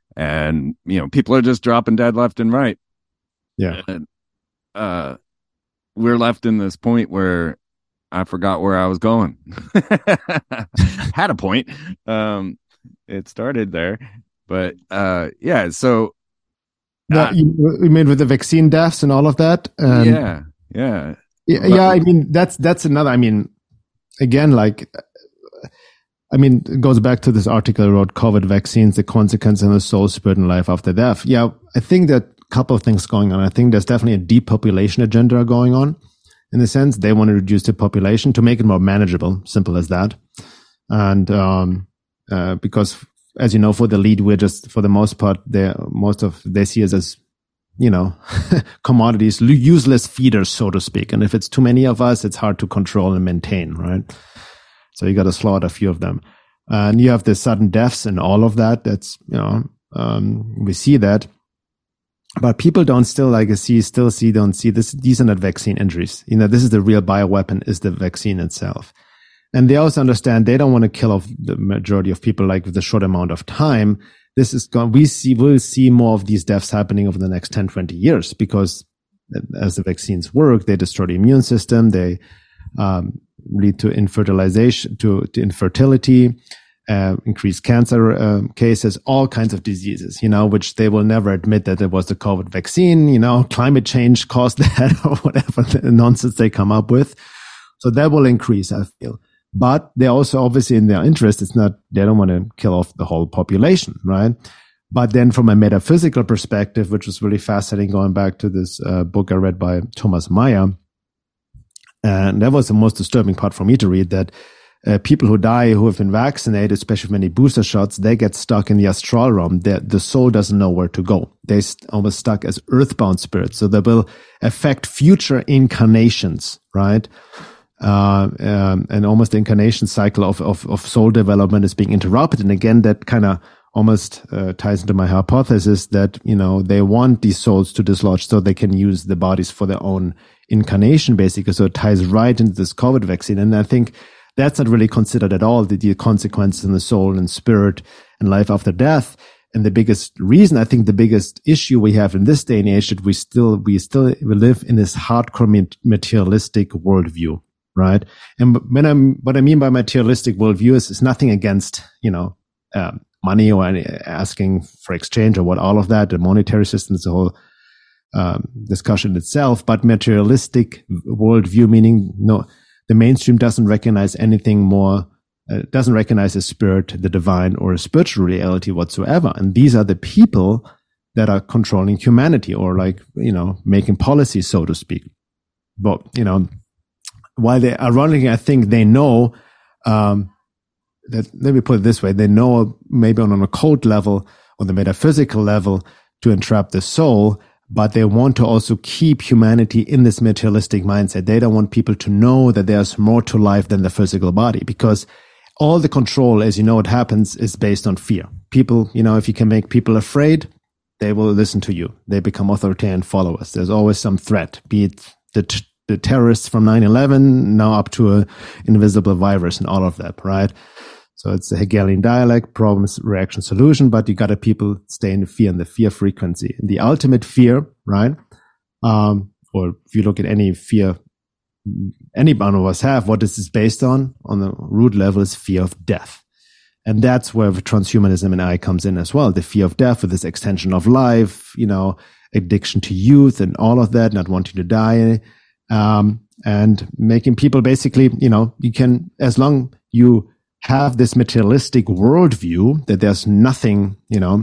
And, you know, people are just dropping dead left and right. Yeah. And, uh, we're left in this point where I forgot where I was going. Had a point. Um, it started there, but, uh, yeah, so. No, uh, you, you mean with the vaccine deaths and all of that? Um, yeah. Yeah. Yeah. Yeah. I mean, that's, that's another, I mean, again, like, I mean, it goes back to this article I wrote, COVID vaccines, the consequences in the soul, spirit, and life after death. Yeah. I think that couple of things going on. I think there's definitely a depopulation agenda going on, in the sense they want to reduce the population to make it more manageable. Simple as that. And um, uh, because, as you know, for the elite, we're just, for the most part, they most of they see us as, you know, commodities, useless feeders, so to speak. And if it's too many of us, it's hard to control and maintain, right? So you got to slaughter a few of them. And you have the sudden deaths and all of that. That's, you know, um, we see that. But people don't still like see, still see, don't see this. These are not vaccine injuries. You know, this is the real bioweapon, is the vaccine itself. And they also understand they don't want to kill off the majority of people like with a short amount of time. This is going, we see, we'll see more of these deaths happening over the next ten, twenty years, because as the vaccines work, they destroy the immune system. They, um, lead to infertilization, to, to infertility. Uh, increased cancer uh, cases, all kinds of diseases, you know, which they will never admit that it was the COVID vaccine, you know, climate change caused that, or whatever the nonsense they come up with. So that will increase, I feel. But they're also obviously in their interest. It's not, they don't want to kill off the whole population, right? But then from a metaphysical perspective, which was really fascinating, going back to this uh, book I read by Thomas Meyer, and that was the most disturbing part for me to read, that Uh, people who die, who have been vaccinated, especially many booster shots, they get stuck in the astral realm. The, the soul doesn't know where to go. They're st- almost stuck as earthbound spirits. So they will affect future incarnations, right? Uh, um, and almost the incarnation cycle of, of, of soul development is being interrupted. And again, that kind of almost uh, ties into my hypothesis that, you know, they want these souls to dislodge so they can use the bodies for their own incarnation, basically. So it ties right into this COVID vaccine. And I think that's not really considered at all, the, the consequences in the soul and spirit and life after death. And the biggest reason, I think the biggest issue we have in this day and age, that we still, we still we live in this hardcore materialistic worldview, right? And when I'm, what I mean by materialistic worldview is, is nothing against, you know, um, money or any, asking for exchange or what, all of that. The monetary system is a whole um, discussion itself, but materialistic worldview, meaning no, the mainstream doesn't recognize anything more uh, doesn't recognize a spirit, the divine, or a spiritual reality whatsoever. And these are the people that are controlling humanity, or like, you know, making policies, so to speak. But, you know, while they, ironically, I think they know, um, that, let me put it this way, they know maybe on an occult level, on the metaphysical level, to entrap the soul, but they want to also keep humanity in this materialistic mindset. They don't want people to know that there's more to life than the physical body, because all the control, as you know, it happens is based on fear. People, you know, if you can make people afraid, they will listen to you. They become authoritarian followers. There's always some threat, be it the, t- the terrorists from nine eleven, now up to an invisible virus and all of that, right? So it's a Hegelian dialect, problems, reaction, solution, but you got to people stay in the fear and the fear frequency. And the ultimate fear, right? Um, or if you look at any fear any one of us have, what this is based on, on the root level, is fear of death. And that's where transhumanism and I comes in as well. The fear of death with this extension of life, you know, addiction to youth and all of that, not wanting to die, um, and making people basically, you know, you can, as long you have this materialistic worldview that there's nothing, you know,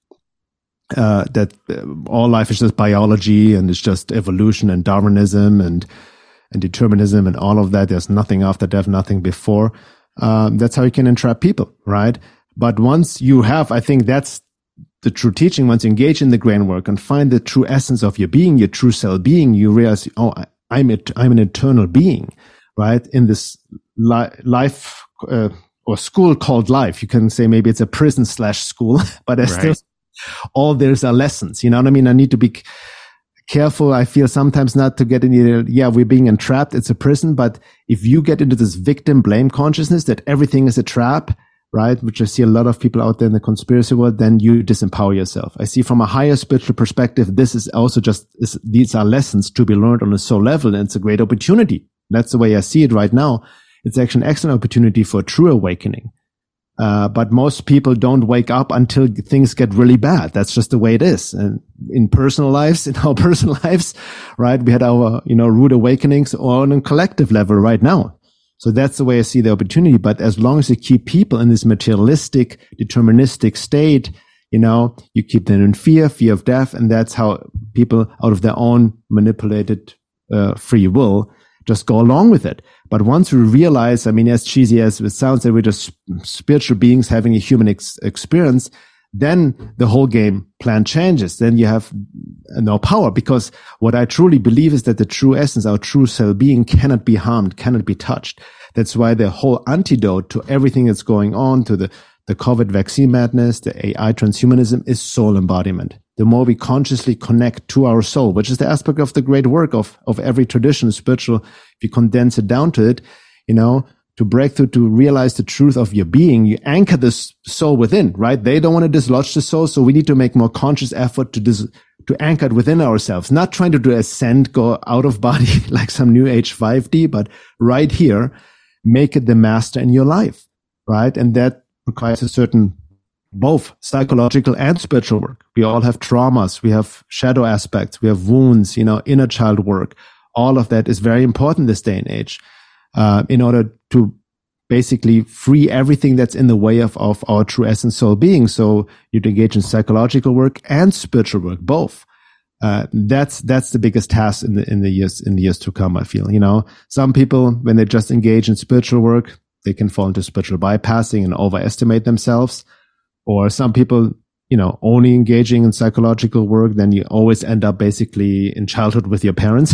uh, that uh, all life is just biology and it's just evolution and Darwinism and, and determinism and all of that. There's nothing after death, nothing before. Um, that's how you can entrap people, right? But once you have, I think that's the true teaching. Once you engage in the grain work and find the true essence of your being, your true self being, you realize, oh, I, I'm it, I'm an eternal being, right? In this li- life, uh, or school called life. You can say maybe it's a prison slash school, but there's right. still all there's are lessons. You know what I mean? I need to be careful. I feel sometimes not to get into, yeah, we're being entrapped. It's a prison. But if you get into this victim blame consciousness that everything is a trap, right? Which I see a lot of people out there in the conspiracy world, then you disempower yourself. I see from a higher spiritual perspective, this is also just, is, these are lessons to be learned on a soul level. And it's a great opportunity. That's the way I see it right now. It's actually an excellent opportunity for a true awakening. Uh, but most people don't wake up until things get really bad. That's just the way it is. And in personal lives, in our personal lives, right? We had our, you know, rude awakenings on a collective level right now. So that's the way I see the opportunity. But as long as you keep people in this materialistic, deterministic state, you know, you keep them in fear, fear of death. And that's how people out of their own manipulated, uh, free will just go along with it. But once we realize, I mean, as cheesy as it sounds, that we're just spiritual beings having a human ex- experience, then the whole game plan changes. Then you have no power, because what I truly believe is that the true essence, our true self being, cannot be harmed, cannot be touched. That's why the whole antidote to everything that's going on, to the, the COVID vaccine madness, the A I transhumanism, is soul embodiment. The more we consciously connect to our soul, which is the aspect of the great work of, of every tradition, spiritual, if you condense it down to it, you know, to break through, to realize the truth of your being, you anchor this soul within, right? They don't want to dislodge the soul, so we need to make more conscious effort to dis, to anchor it within ourselves, not trying to do ascend, go out of body like some new age five D, but right here, make it the master in your life, right? And that requires a certain both psychological and spiritual work. We all have traumas. We have shadow aspects. We have wounds, you know, inner child work. All of that is very important this day and age, uh, in order to basically free everything that's in the way of, of our true essence soul being. So you engage in psychological work and spiritual work, both. Uh, that's, that's the biggest task in the, in the years, in the years to come, I feel. You know, some people, when they just engage in spiritual work, they can fall into spiritual bypassing and overestimate themselves. Or some people, you know, only engaging in psychological work, then you always end up basically in childhood with your parents.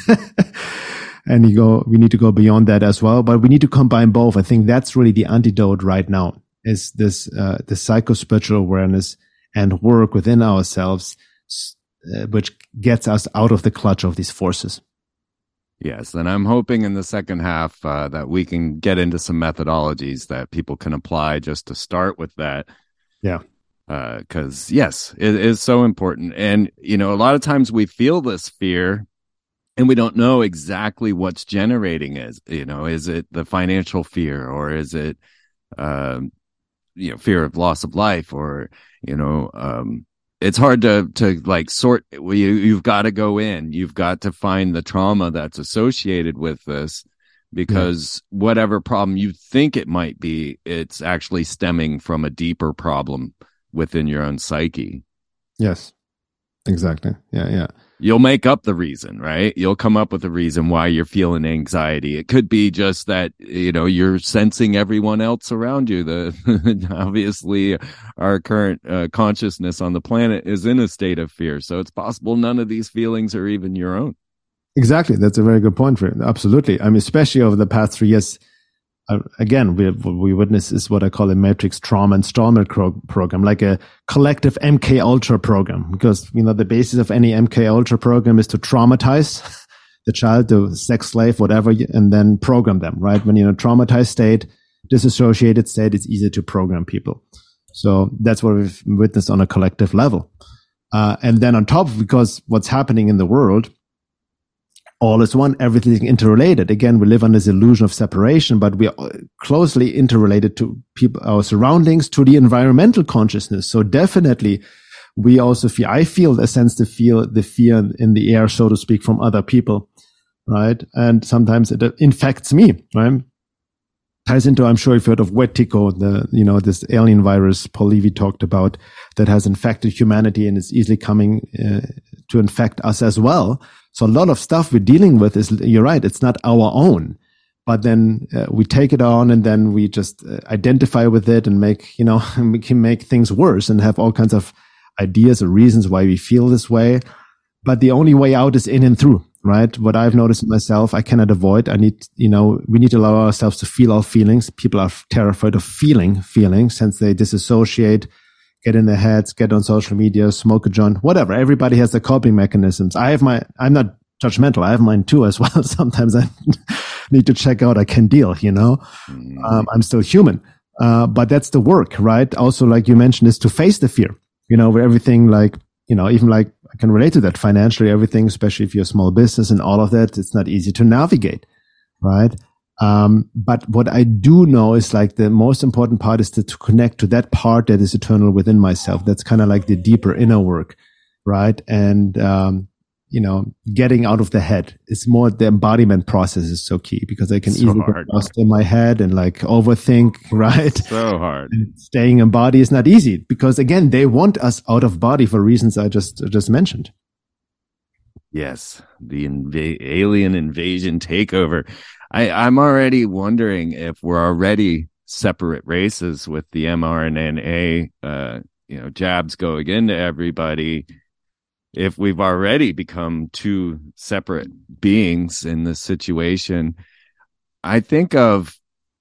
And you go, we need to go beyond that as well. But we need to combine both. I think that's really the antidote right now, is this, uh, the psycho-spiritual awareness and work within ourselves, uh, which gets us out of the clutch of these forces. Yes, and I'm hoping in the second half uh, that we can get into some methodologies that people can apply just to start with that. Yeah. Because, uh, yes, it is so important. And, you know, a lot of times we feel this fear and we don't know exactly what's generating it. You know, is it the financial fear, or is it, uh, you know, fear of loss of life, or, you know, um, it's hard to, to like sort, you, you've got to go in, you've got to find the trauma that's associated with this because yeah. whatever problem you think it might be, it's actually stemming from a deeper problem within your own psyche. Yes, exactly. Yeah, yeah. You'll make up the reason, right? You'll come up with a reason why you're feeling anxiety. It could be just that, you know, you're sensing everyone else around you. The obviously our current uh, consciousness on the planet is in a state of fear. So it's possible none of these feelings are even your own. Exactly. That's a very good point for it. Absolutely. I mean, especially over the past three years, uh, again, we what we witness is what I call a matrix trauma installment pro- program, like a collective M K Ultra program, because, you know, the basis of any M K Ultra program is to traumatize the child, the sex slave, whatever, and then program them, right? When you're in a traumatized state, disassociated state, it's easier to program people. So that's what we've witnessed on a collective level. Uh, and then on top, because what's happening in the world, all is one, everything interrelated. Again, we live on this illusion of separation, but we are closely interrelated to people, our surroundings, to the environmental consciousness. So definitely, we also feel, I feel a sense to feel the fear in the air, so to speak, from other people, right? And sometimes it infects me, right? Ties into, I'm sure you've heard of Wetiko, the, you know, this alien virus Paul Levy talked about that has infected humanity and is easily coming uh, to infect us as well. So a lot of stuff we're dealing with is, you're right, it's not our own, but then uh, we take it on and then we just uh, identify with it and make, you know, we can make things worse and have all kinds of ideas or reasons why we feel this way. But the only way out is in and through, right? What I've noticed myself, I cannot avoid. I need, you know, we need to allow ourselves to feel our feelings. People are terrified of feeling feelings since they disassociate, get in their heads, get on social media, smoke a joint, whatever. Everybody has their coping mechanisms. I have my, I'm not judgmental. I have mine too as well. Sometimes I need to check out. I can deal, you know, um, I'm still human. Uh, but that's the work, right? Also, like you mentioned, is to face the fear, you know, where everything like, you know, even like I can relate to that financially, everything, especially if you're a small business and all of that, it's not easy to navigate, right? Um, but what I do know is like the most important part is to, to connect to that part that is eternal within myself. That's kind of like the deeper inner work, right? And, um, you know, getting out of the head. It's more the embodiment process is so key because I can so easily hard. get lost in my head and like overthink, right? So hard. And staying in body is not easy because again, they want us out of body for reasons I just, just mentioned. Yes. The inv- alien invasion takeover. I, I'm already wondering if we're already separate races with the mRNA, uh, you know, jabs going into everybody. If we've already become two separate beings in this situation, I think of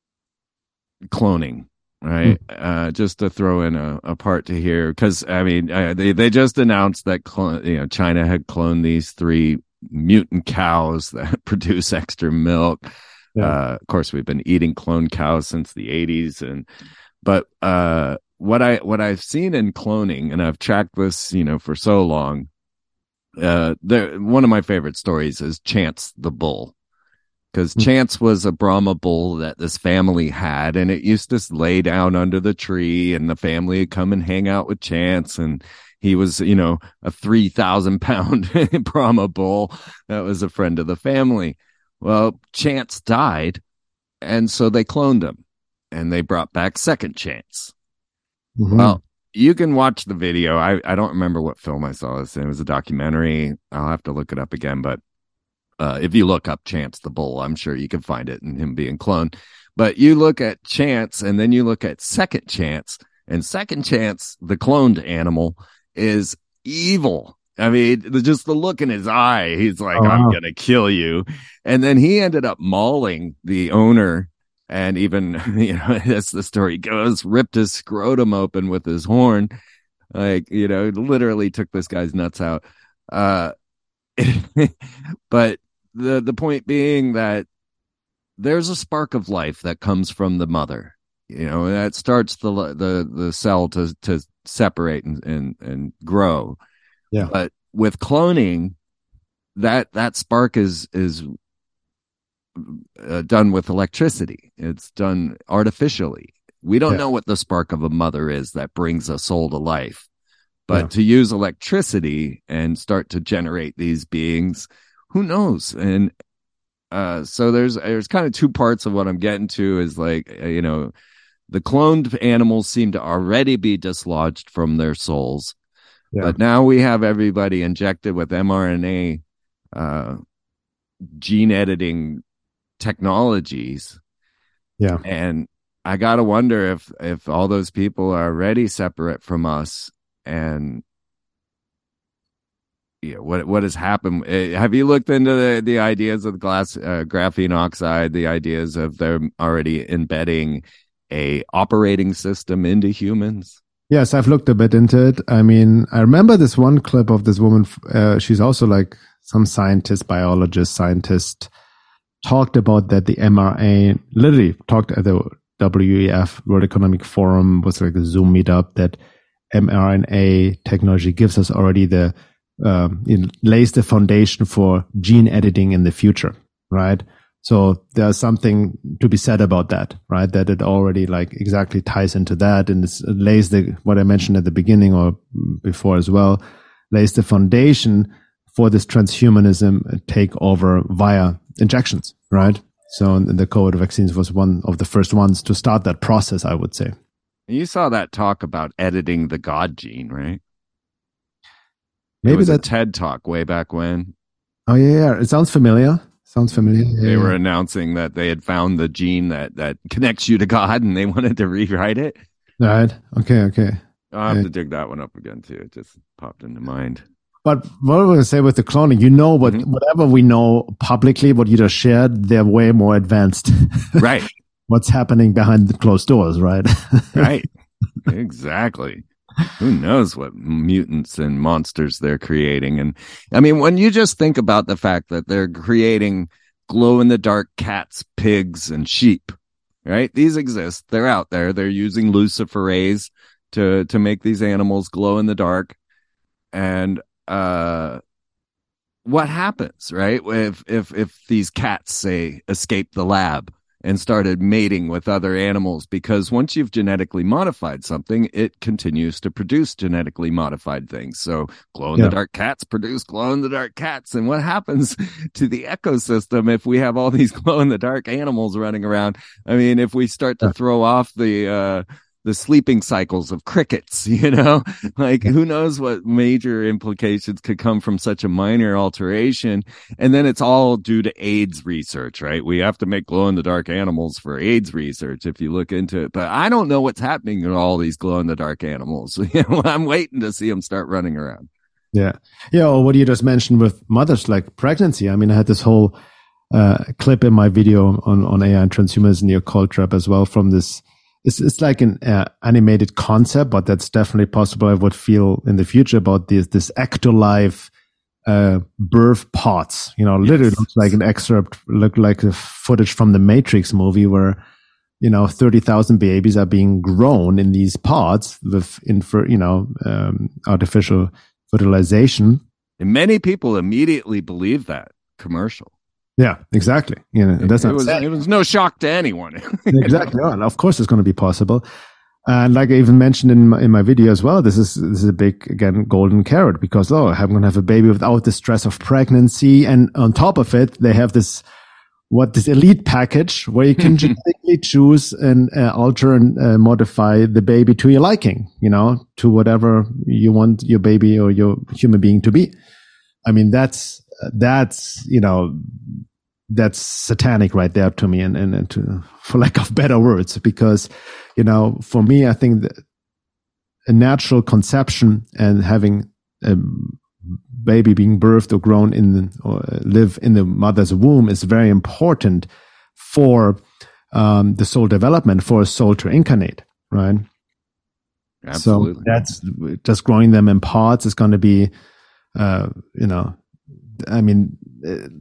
cloning, right? Mm. Uh, just to throw in a, a part to here, because I mean, uh, they they just announced that clone, you know, China had cloned these three mutant cows that produce extra milk. Yeah. Uh, of course, we've been eating cloned cows since the eighties, and but uh, what I what I've seen in cloning, and I've tracked this, you know, for so long. Uh, there, one of my favorite stories is Chance the bull, because mm-hmm. Chance was a Brahma bull that this family had, and it used to lay down under the tree, and the family would come and hang out with Chance, and he was, you know, a three thousand pound Brahma bull that was a friend of the family. Well, Chance died, and so they cloned him, and they brought back Second Chance. Mm-hmm. Well, you can watch the video. I, I don't remember what film I saw this in. It was a documentary. I'll have to look it up again. But uh, if you look up Chance the bull, I'm sure you can find it and him being cloned. But you look at Chance and then you look at Second Chance. And Second Chance, the cloned animal, is evil. I mean, just the look in his eye. He's like, oh, wow. I'm going to kill you. And then he ended up mauling the owner. And even, you know, as the story goes, ripped his scrotum open with his horn. Like, you know, literally took this guy's nuts out. Uh, but the, the point being that there's a spark of life that comes from the mother, you know, and that starts the, the, the cell to, to separate and, and, and grow. Yeah. But with cloning, that, that spark is, is, Uh, done with electricity. It's done artificially. We don't yeah. know what the spark of a mother is that brings a soul to life, but yeah. to use electricity and start to generate these beings, who knows? And uh, so there's there's kind of two parts of what I'm getting to is like, you know, the cloned animals seem to already be dislodged from their souls. Yeah. But now we have everybody injected with mRNA uh, gene editing technologies. Yeah. And I got to wonder if, if all those people are already separate from us and yeah, what what has happened? Have you looked into the, the ideas of the glass uh, graphene oxide, the ideas of them already embedding a operating system into humans? Yes, I've looked a bit into it. I mean, I remember this one clip of this woman. Uh, she's also like some scientist, biologist, scientist, talked about that the mRNA, literally talked at the W E F, World Economic Forum, was like a Zoom meetup, that mRNA technology gives us already the, um, it lays the foundation for gene editing in the future, right? So there's something to be said about that, right? That it already like exactly ties into that, and it lays the, what I mentioned at the beginning or before as well, lays the foundation for this transhumanism takeover via injections, right? So the COVID vaccines was one of the first ones to start that process, I would say. You saw that talk about editing the God gene, right? Maybe that a TED talk way back when. Oh yeah, yeah. It sounds familiar. Sounds familiar. Yeah, they yeah. were announcing that they had found the gene that, that connects you to God, and they wanted to rewrite it. Right. Okay. Okay. I'll have yeah. to dig that one up again too. It just popped into mind. But what I was going to say with the cloning, you know, what Mm-hmm. whatever we know publicly, what you just shared, they're way more advanced. Right. What's happening behind the closed doors, right? Right. Exactly. Who knows what mutants and monsters they're creating. And I mean, when you just think about the fact that they're creating glow in the dark cats, pigs, and sheep, right? These exist. They're out there. They're using luciferase to, to make these animals glow in the dark. And, uh, what happens, right? If, if, if these cats, say, escape the lab and started mating with other animals, because once you've genetically modified something, it continues to produce genetically modified things. So glow in the dark cats produce glow in the dark cats. And what happens to the ecosystem if we have all these glow in the dark animals running around? I mean, if we start to yeah. throw off the, uh, the sleeping cycles of crickets, you know, like who knows what major implications could come from such a minor alteration. And then it's all due to AIDS research, right? We have to make glow in the dark animals for AIDS research if you look into it. But I don't know what's happening to all these glow in the dark animals. You know, I'm waiting to see them start running around. Yeah. Yeah. Or what you just mentioned with mothers, like pregnancy. I mean, I had this whole uh, clip in my video on, on A I and transhumanism, Neo Cult Trap as well, from this. It's, it's like an uh, animated concept, but that's definitely possible. I would feel in the future about this, this ectolife uh, birth pods. You know, yes. Literally looks like an excerpt, look like the footage from the Matrix movie where, you know, thirty thousand babies are being grown in these pods with, infer, you know, um, artificial fertilization. And many people immediately believe that commercial. Yeah, exactly. You know, that's it, not was, it was no shock to anyone. Exactly. Well, of course, it's going to be possible. And like I even mentioned in my, in my video as well, this is this is a big, again, golden carrot, because, oh, I'm going to have a baby without the stress of pregnancy. And on top of it, they have this, what, this elite package where you can genetically choose and uh, alter and uh, modify the baby to your liking, you know, to whatever you want your baby or your human being to be. I mean, that's, that's, you know, that's satanic right there to me, and, and, and to, for lack of better words, because, you know, for me, I think that a natural conception and having a baby being birthed or grown in the, or live in the mother's womb is very important for um, the soul development, for a soul to incarnate, right? Absolutely. So that's just growing them in pods is going to be, uh, you know, I mean, uh,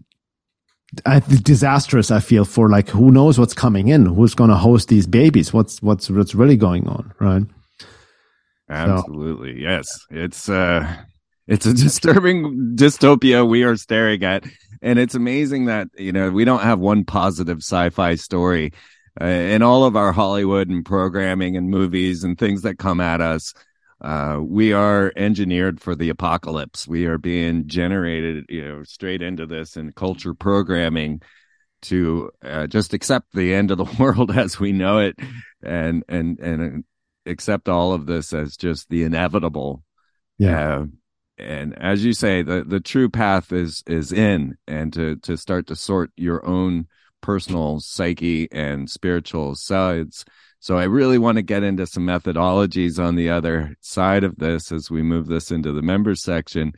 I, disastrous. I feel for like who knows what's coming in, who's going to host these babies, what's what's what's really going on, right? Absolutely, so. Yes. It's uh, it's a disturbing dystopia we are staring at, and it's amazing that you know we don't have one positive sci-fi story uh, in all of our Hollywood and programming and movies and things that come at us. Uh, we are engineered for the apocalypse. We are being generated, you know, straight into this in culture programming. to uh, just accept the end of the world as we know it, and and and accept all of this as just the inevitable. Yeah. Uh, and as you say, the the true path is is in, and to to start to sort your own personal psyche and spiritual sides. So I really want to get into some methodologies on the other side of this as we move this into the members section.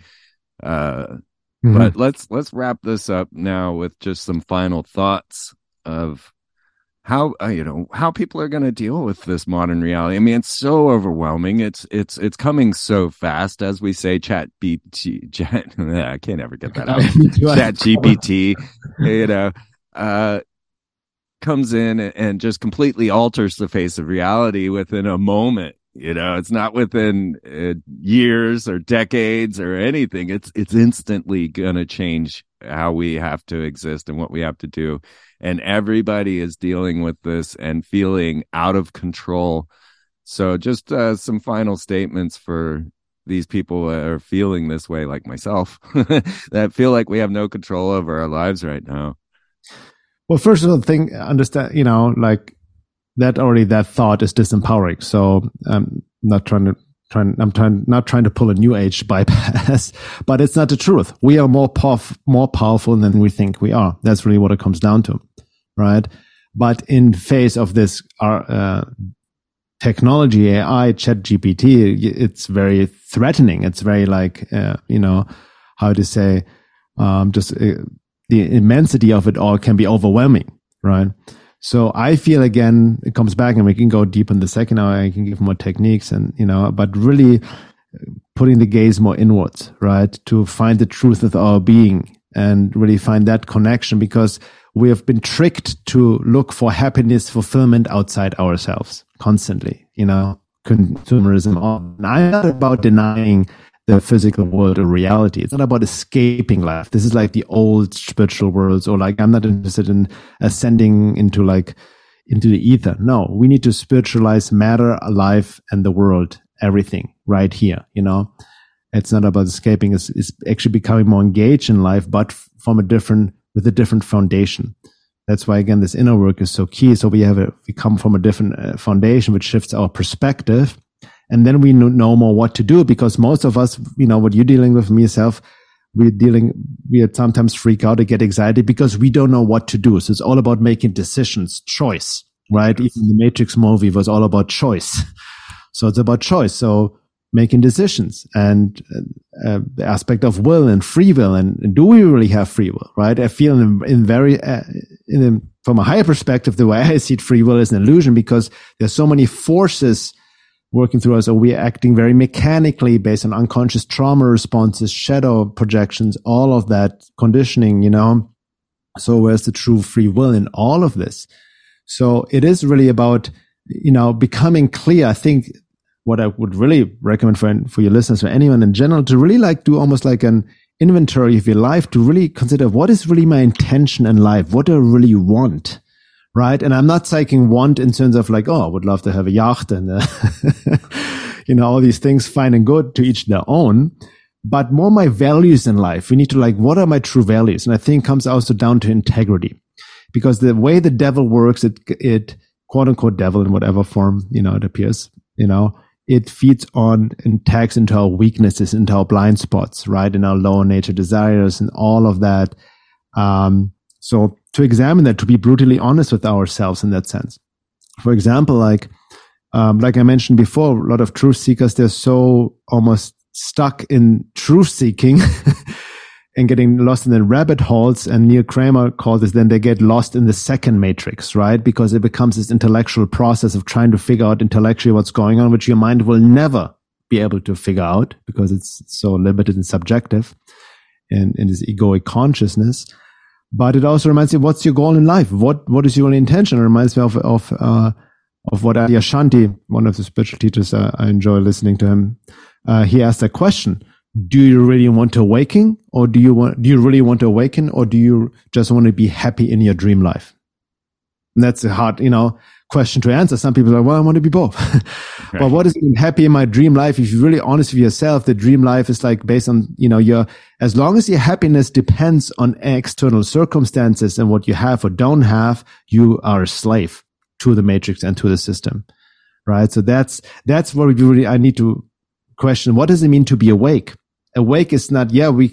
Uh, mm-hmm. But let's let's wrap this up now with just some final thoughts of how uh, you know how people are going to deal with this modern reality. I mean, it's so overwhelming. It's it's it's coming so fast, as we say. Chat B T, chat, I can't ever get that out. Chat G P T, you know. Uh, comes in and just completely alters the face of reality within a moment. You know, it's not within uh, years or decades or anything. It's it's instantly gonna change how we have to exist and what we have to do. And everybody is dealing with this and feeling out of control. So just uh, some final statements for these people that are feeling this way, like myself, that feel like we have no control over our lives right now. Well, first of all, think, understand, you know, like that already, that thought is disempowering. So I'm not trying to, trying, I'm trying, not trying to pull a new age bypass, but it's not the truth. We are more powerful, more powerful than we think we are. That's really what it comes down to, right? But in face of this, uh, technology, A I, Chat G P T, it's very threatening. It's very like, uh, you know, how to say, um, just, uh, the immensity of it all can be overwhelming, right? So I feel, again, it comes back, and we can go deep in the second hour. I can give more techniques, and, you know, but really putting the gaze more inwards, right? To find the truth of our being and really find that connection, because we have been tricked to look for happiness, fulfillment outside ourselves constantly, you know, consumerism. And I'm not about denying the physical world or reality. It's not about escaping life. This is like the old spiritual worlds, or like, I'm not interested in ascending into like, into the ether. No, we need to spiritualize matter, life, and the world, everything right here, you know? It's not about escaping. It's, it's actually becoming more engaged in life, but from a different, with a different foundation. That's why, again, this inner work is so key. So we have a, we come from a different uh, foundation, which shifts our perspective. And then we know more what to do, because most of us, you know, what you're dealing with, me, yourself, we're dealing, we sometimes freak out or get anxiety because we don't know what to do. So it's all about making decisions, choice, right? Even the Matrix movie was all about choice. So it's about choice. So making decisions, and uh, the aspect of will and free will. And do we really have free will, right? I feel in, in very, uh, in a, from a higher perspective, the way I see it, free will is an illusion, because there's so many forces working through us, or we're acting very mechanically based on unconscious trauma responses, shadow projections, all of that conditioning, you know. So where's the true free will in all of this? So it is really about, you know, becoming clear. I think what I would really recommend for, for your listeners, for anyone in general, to really like do almost like an inventory of your life, to really consider, what is really my intention in life? What do I really want? Right. And I'm not saying want in terms of like, oh, I would love to have a yacht and, uh, you know, all these things, fine and good, to each their own, but more my values in life. We need to like, what are my true values? And I think it comes also down to integrity, because the way the devil works, it, it quote unquote devil in whatever form, you know, it appears, you know, it feeds on and tags into our weaknesses, into our blind spots, right? In our lower nature desires and all of that. Um, so to examine that, to be brutally honest with ourselves in that sense. For example, like, um, like I mentioned before, a lot of truth seekers, they're so almost stuck in truth seeking and getting lost in the rabbit holes. And Neil Kramer called this, then they get lost in the second matrix, right? Because it becomes this intellectual process of trying to figure out intellectually what's going on, which your mind will never be able to figure out, because it's so limited and subjective in, in this egoic consciousness. But it also reminds you, what's your goal in life? What, what is your intention? It reminds me of, of, uh, of what Adyashanti, one of the spiritual teachers, uh, I enjoy listening to him. Uh, he asked that question. Do you really want to awaken, or do you want, do you really want to awaken, or do you just want to be happy in your dream life? And that's a hard, you know, question to answer. Some people are like, well, I want to be both. Right. Well, what is being happy in my dream life? If you're really honest with yourself, the dream life is like based on, you know, your, as long as your happiness depends on external circumstances and what you have or don't have, you are a slave to the matrix and to the system. Right. So that's, that's what we really, I need to question. What does it mean to be awake? Awake is not, yeah, we,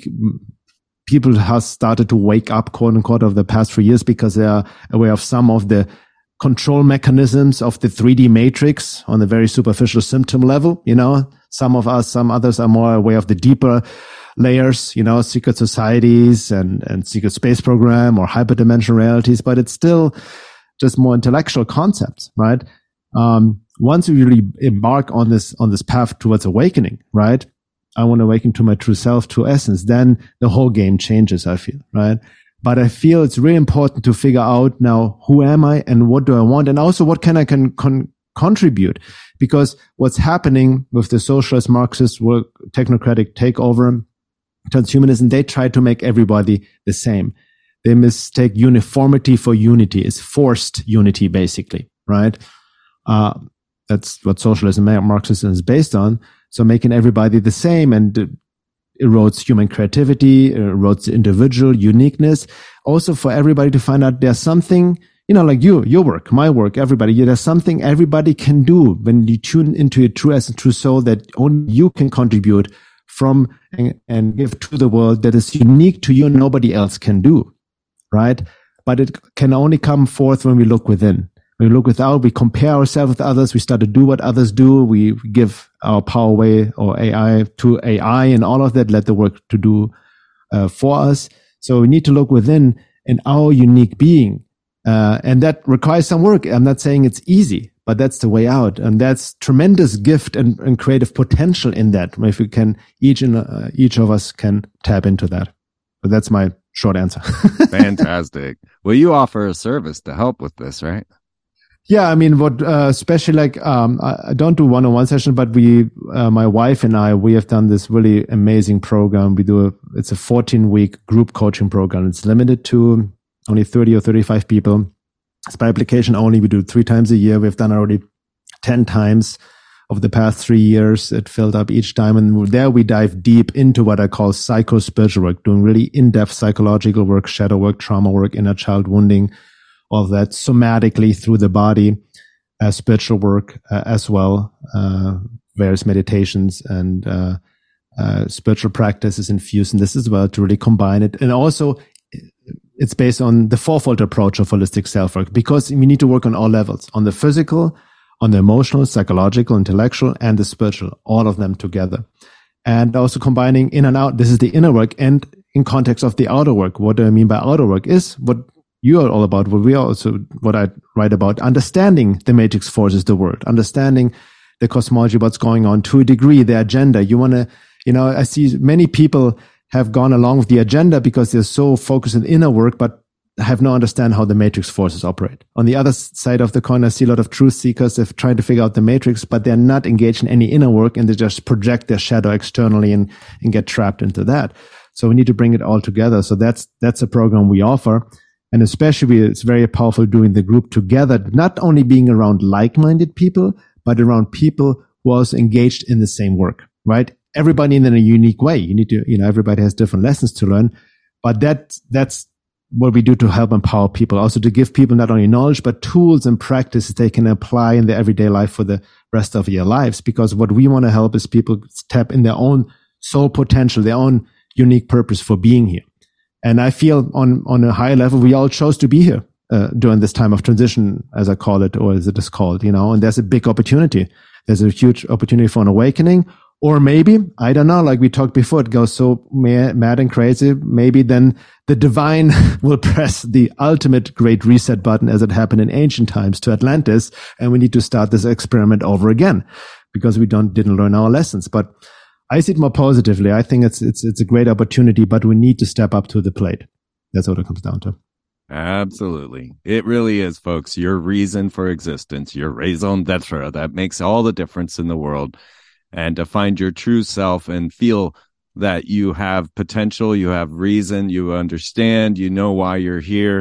people have started to wake up, quote unquote, over the past few years because they are aware of some of the control mechanisms of the three D matrix on the very superficial symptom level. You know, some of us, some others are more aware of the deeper layers, you know, secret societies and, and secret space program or hyperdimensional realities, but it's still just more intellectual concepts, right? Um, once we really embark on this, on this path towards awakening, right? I want to awaken to my true self, to essence, then the whole game changes, I feel, right? But I feel it's really important to figure out now, who am I and what do I want? And also what can I can con- contribute? Because what's happening with the socialist, Marxist, work, technocratic takeover, transhumanism, they try to make everybody the same. They mistake uniformity for unity. It's forced unity, basically, right? Uh, that's what socialism and Marxism is based on. So making everybody the same and uh, erodes human creativity, erodes individual uniqueness. Also for everybody to find out there's something, you know, like you, your work, my work, everybody, there's something everybody can do when you tune into your true essence, true soul that only you can contribute from and, and give to the world that is unique to you and nobody else can do, right? But it can only come forth when we look within. When we look without, we compare ourselves with others. We start to do what others do. We give our power away or A I to A I and all of that. Let the work to do uh, for us. So we need to look within in our unique being. Uh, and that requires some work. I'm not saying it's easy, but that's the way out. And that's tremendous gift and, and creative potential in that. If we can, each and uh, each of us can tap into that. But that's my short answer. Fantastic. Well, you offer a service to help with this, right? Yeah, I mean, what, uh, especially like, um, I don't do one-on-one session, but we, uh, my wife and I, we have done this really amazing program. We do a, it's a fourteen week group coaching program. It's limited to only thirty or thirty-five people. It's by application only. We do it three times a year. We've done already ten times over the past three years. It filled up each time. And there we dive deep into what I call psycho-spiritual work, doing really in-depth psychological work, shadow work, trauma work, inner child wounding, all of that somatically through the body, uh, spiritual work uh, as well, uh, various meditations and uh, uh, spiritual practices infused in this as well to really combine it. And also it's based on the fourfold approach of holistic self-work because we need to work on all levels, on the physical, on the emotional, psychological, intellectual, and the spiritual, all of them together. And also combining in and out. This is the inner work and in context of the outer work. What do I mean by outer work is what you are all about, what we are also, what I write about, understanding the matrix forces the world, understanding the cosmology, what's going on to a degree, the agenda. You want to, you know, I see many people have gone along with the agenda because they're so focused on inner work, but have no understand how the matrix forces operate. On the other side of the coin, I see a lot of truth seekers that try to figure out the matrix, but they're not engaged in any inner work and they just project their shadow externally and, and get trapped into that. So we need to bring it all together. So that's, that's a program we offer. And especially it's very powerful doing the group together, not only being around like-minded people, but around people who are also engaged in the same work, right? Everybody in a unique way. You need to, you know, everybody has different lessons to learn, but that, that's what we do to help empower people. Also to give people not only knowledge, but tools and practices they can apply in their everyday life for the rest of their lives. Because what we want to help is people tap in their own soul potential, their own unique purpose for being here. And I feel on, on a higher level, we all chose to be here uh, during this time of transition, as I call it, or as it is called, you know, and there's a big opportunity. There's a huge opportunity for an awakening. Or maybe, I don't know, like we talked before, it goes so mad and crazy. Maybe then the divine will press the ultimate great reset button as it happened in ancient times to Atlantis. And we need to start this experiment over again because we don't, didn't learn our lessons. But I see it more positively. I think it's, it's, it's a great opportunity, but we need to step up to the plate. That's what it comes down to. Absolutely. It really is, folks. Your reason for existence, your raison d'etre, that makes all the difference in the world. And to find your true self and feel that you have potential, you have reason, you understand, you know why you're here,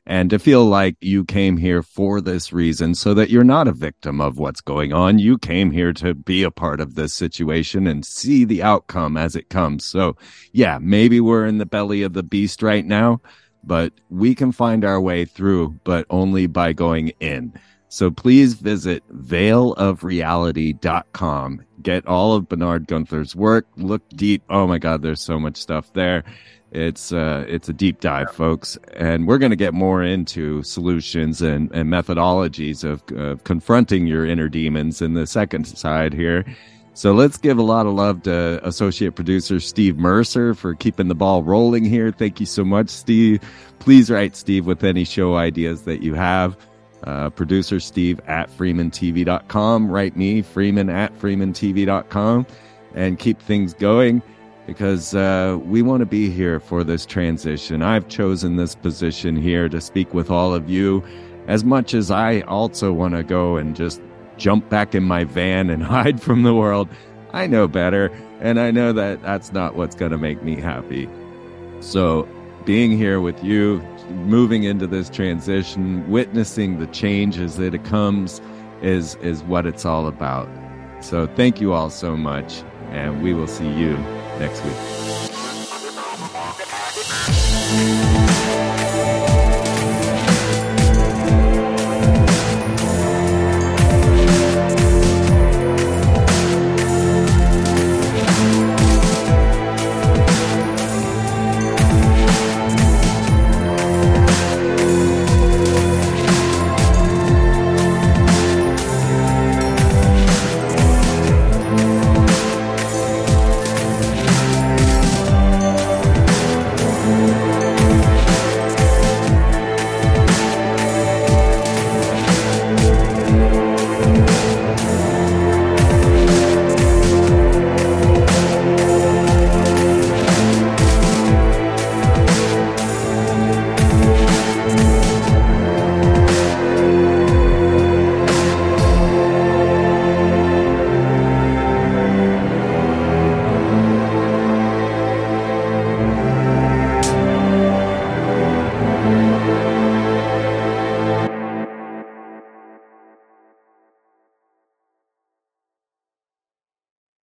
and to feel like you came here for this reason so that you're not a victim of what's going on. You came here to be a part of this situation and see the outcome as it comes. So yeah, maybe we're in the belly of the beast right now, but we can find our way through, but only by going in. So please visit veil of reality dot com. Get all of Bernard Guenther's work. Look deep. Oh my God, there's so much stuff there. It's uh, it's a deep dive, folks. And we're going to get more into solutions and, and methodologies of, of confronting your inner demons in the second side here. So let's give a lot of love to associate producer Steve Mercer for keeping the ball rolling here. Thank you so much, Steve. Please write Steve with any show ideas that you have. Uh, producer Steve at freeman t v dot com. Write me, Freeman at freeman t v dot com, and keep things going. Because uh, we want to be here for this transition. I've chosen this position here to speak with all of you, as much as I also want to go and just jump back in my van and hide from the world. I know better, and I know that that's not what's going to make me happy. So being here with you, moving into this transition, witnessing the change as it comes is, is what it's all about. So thank you all so much, and we will see you next week.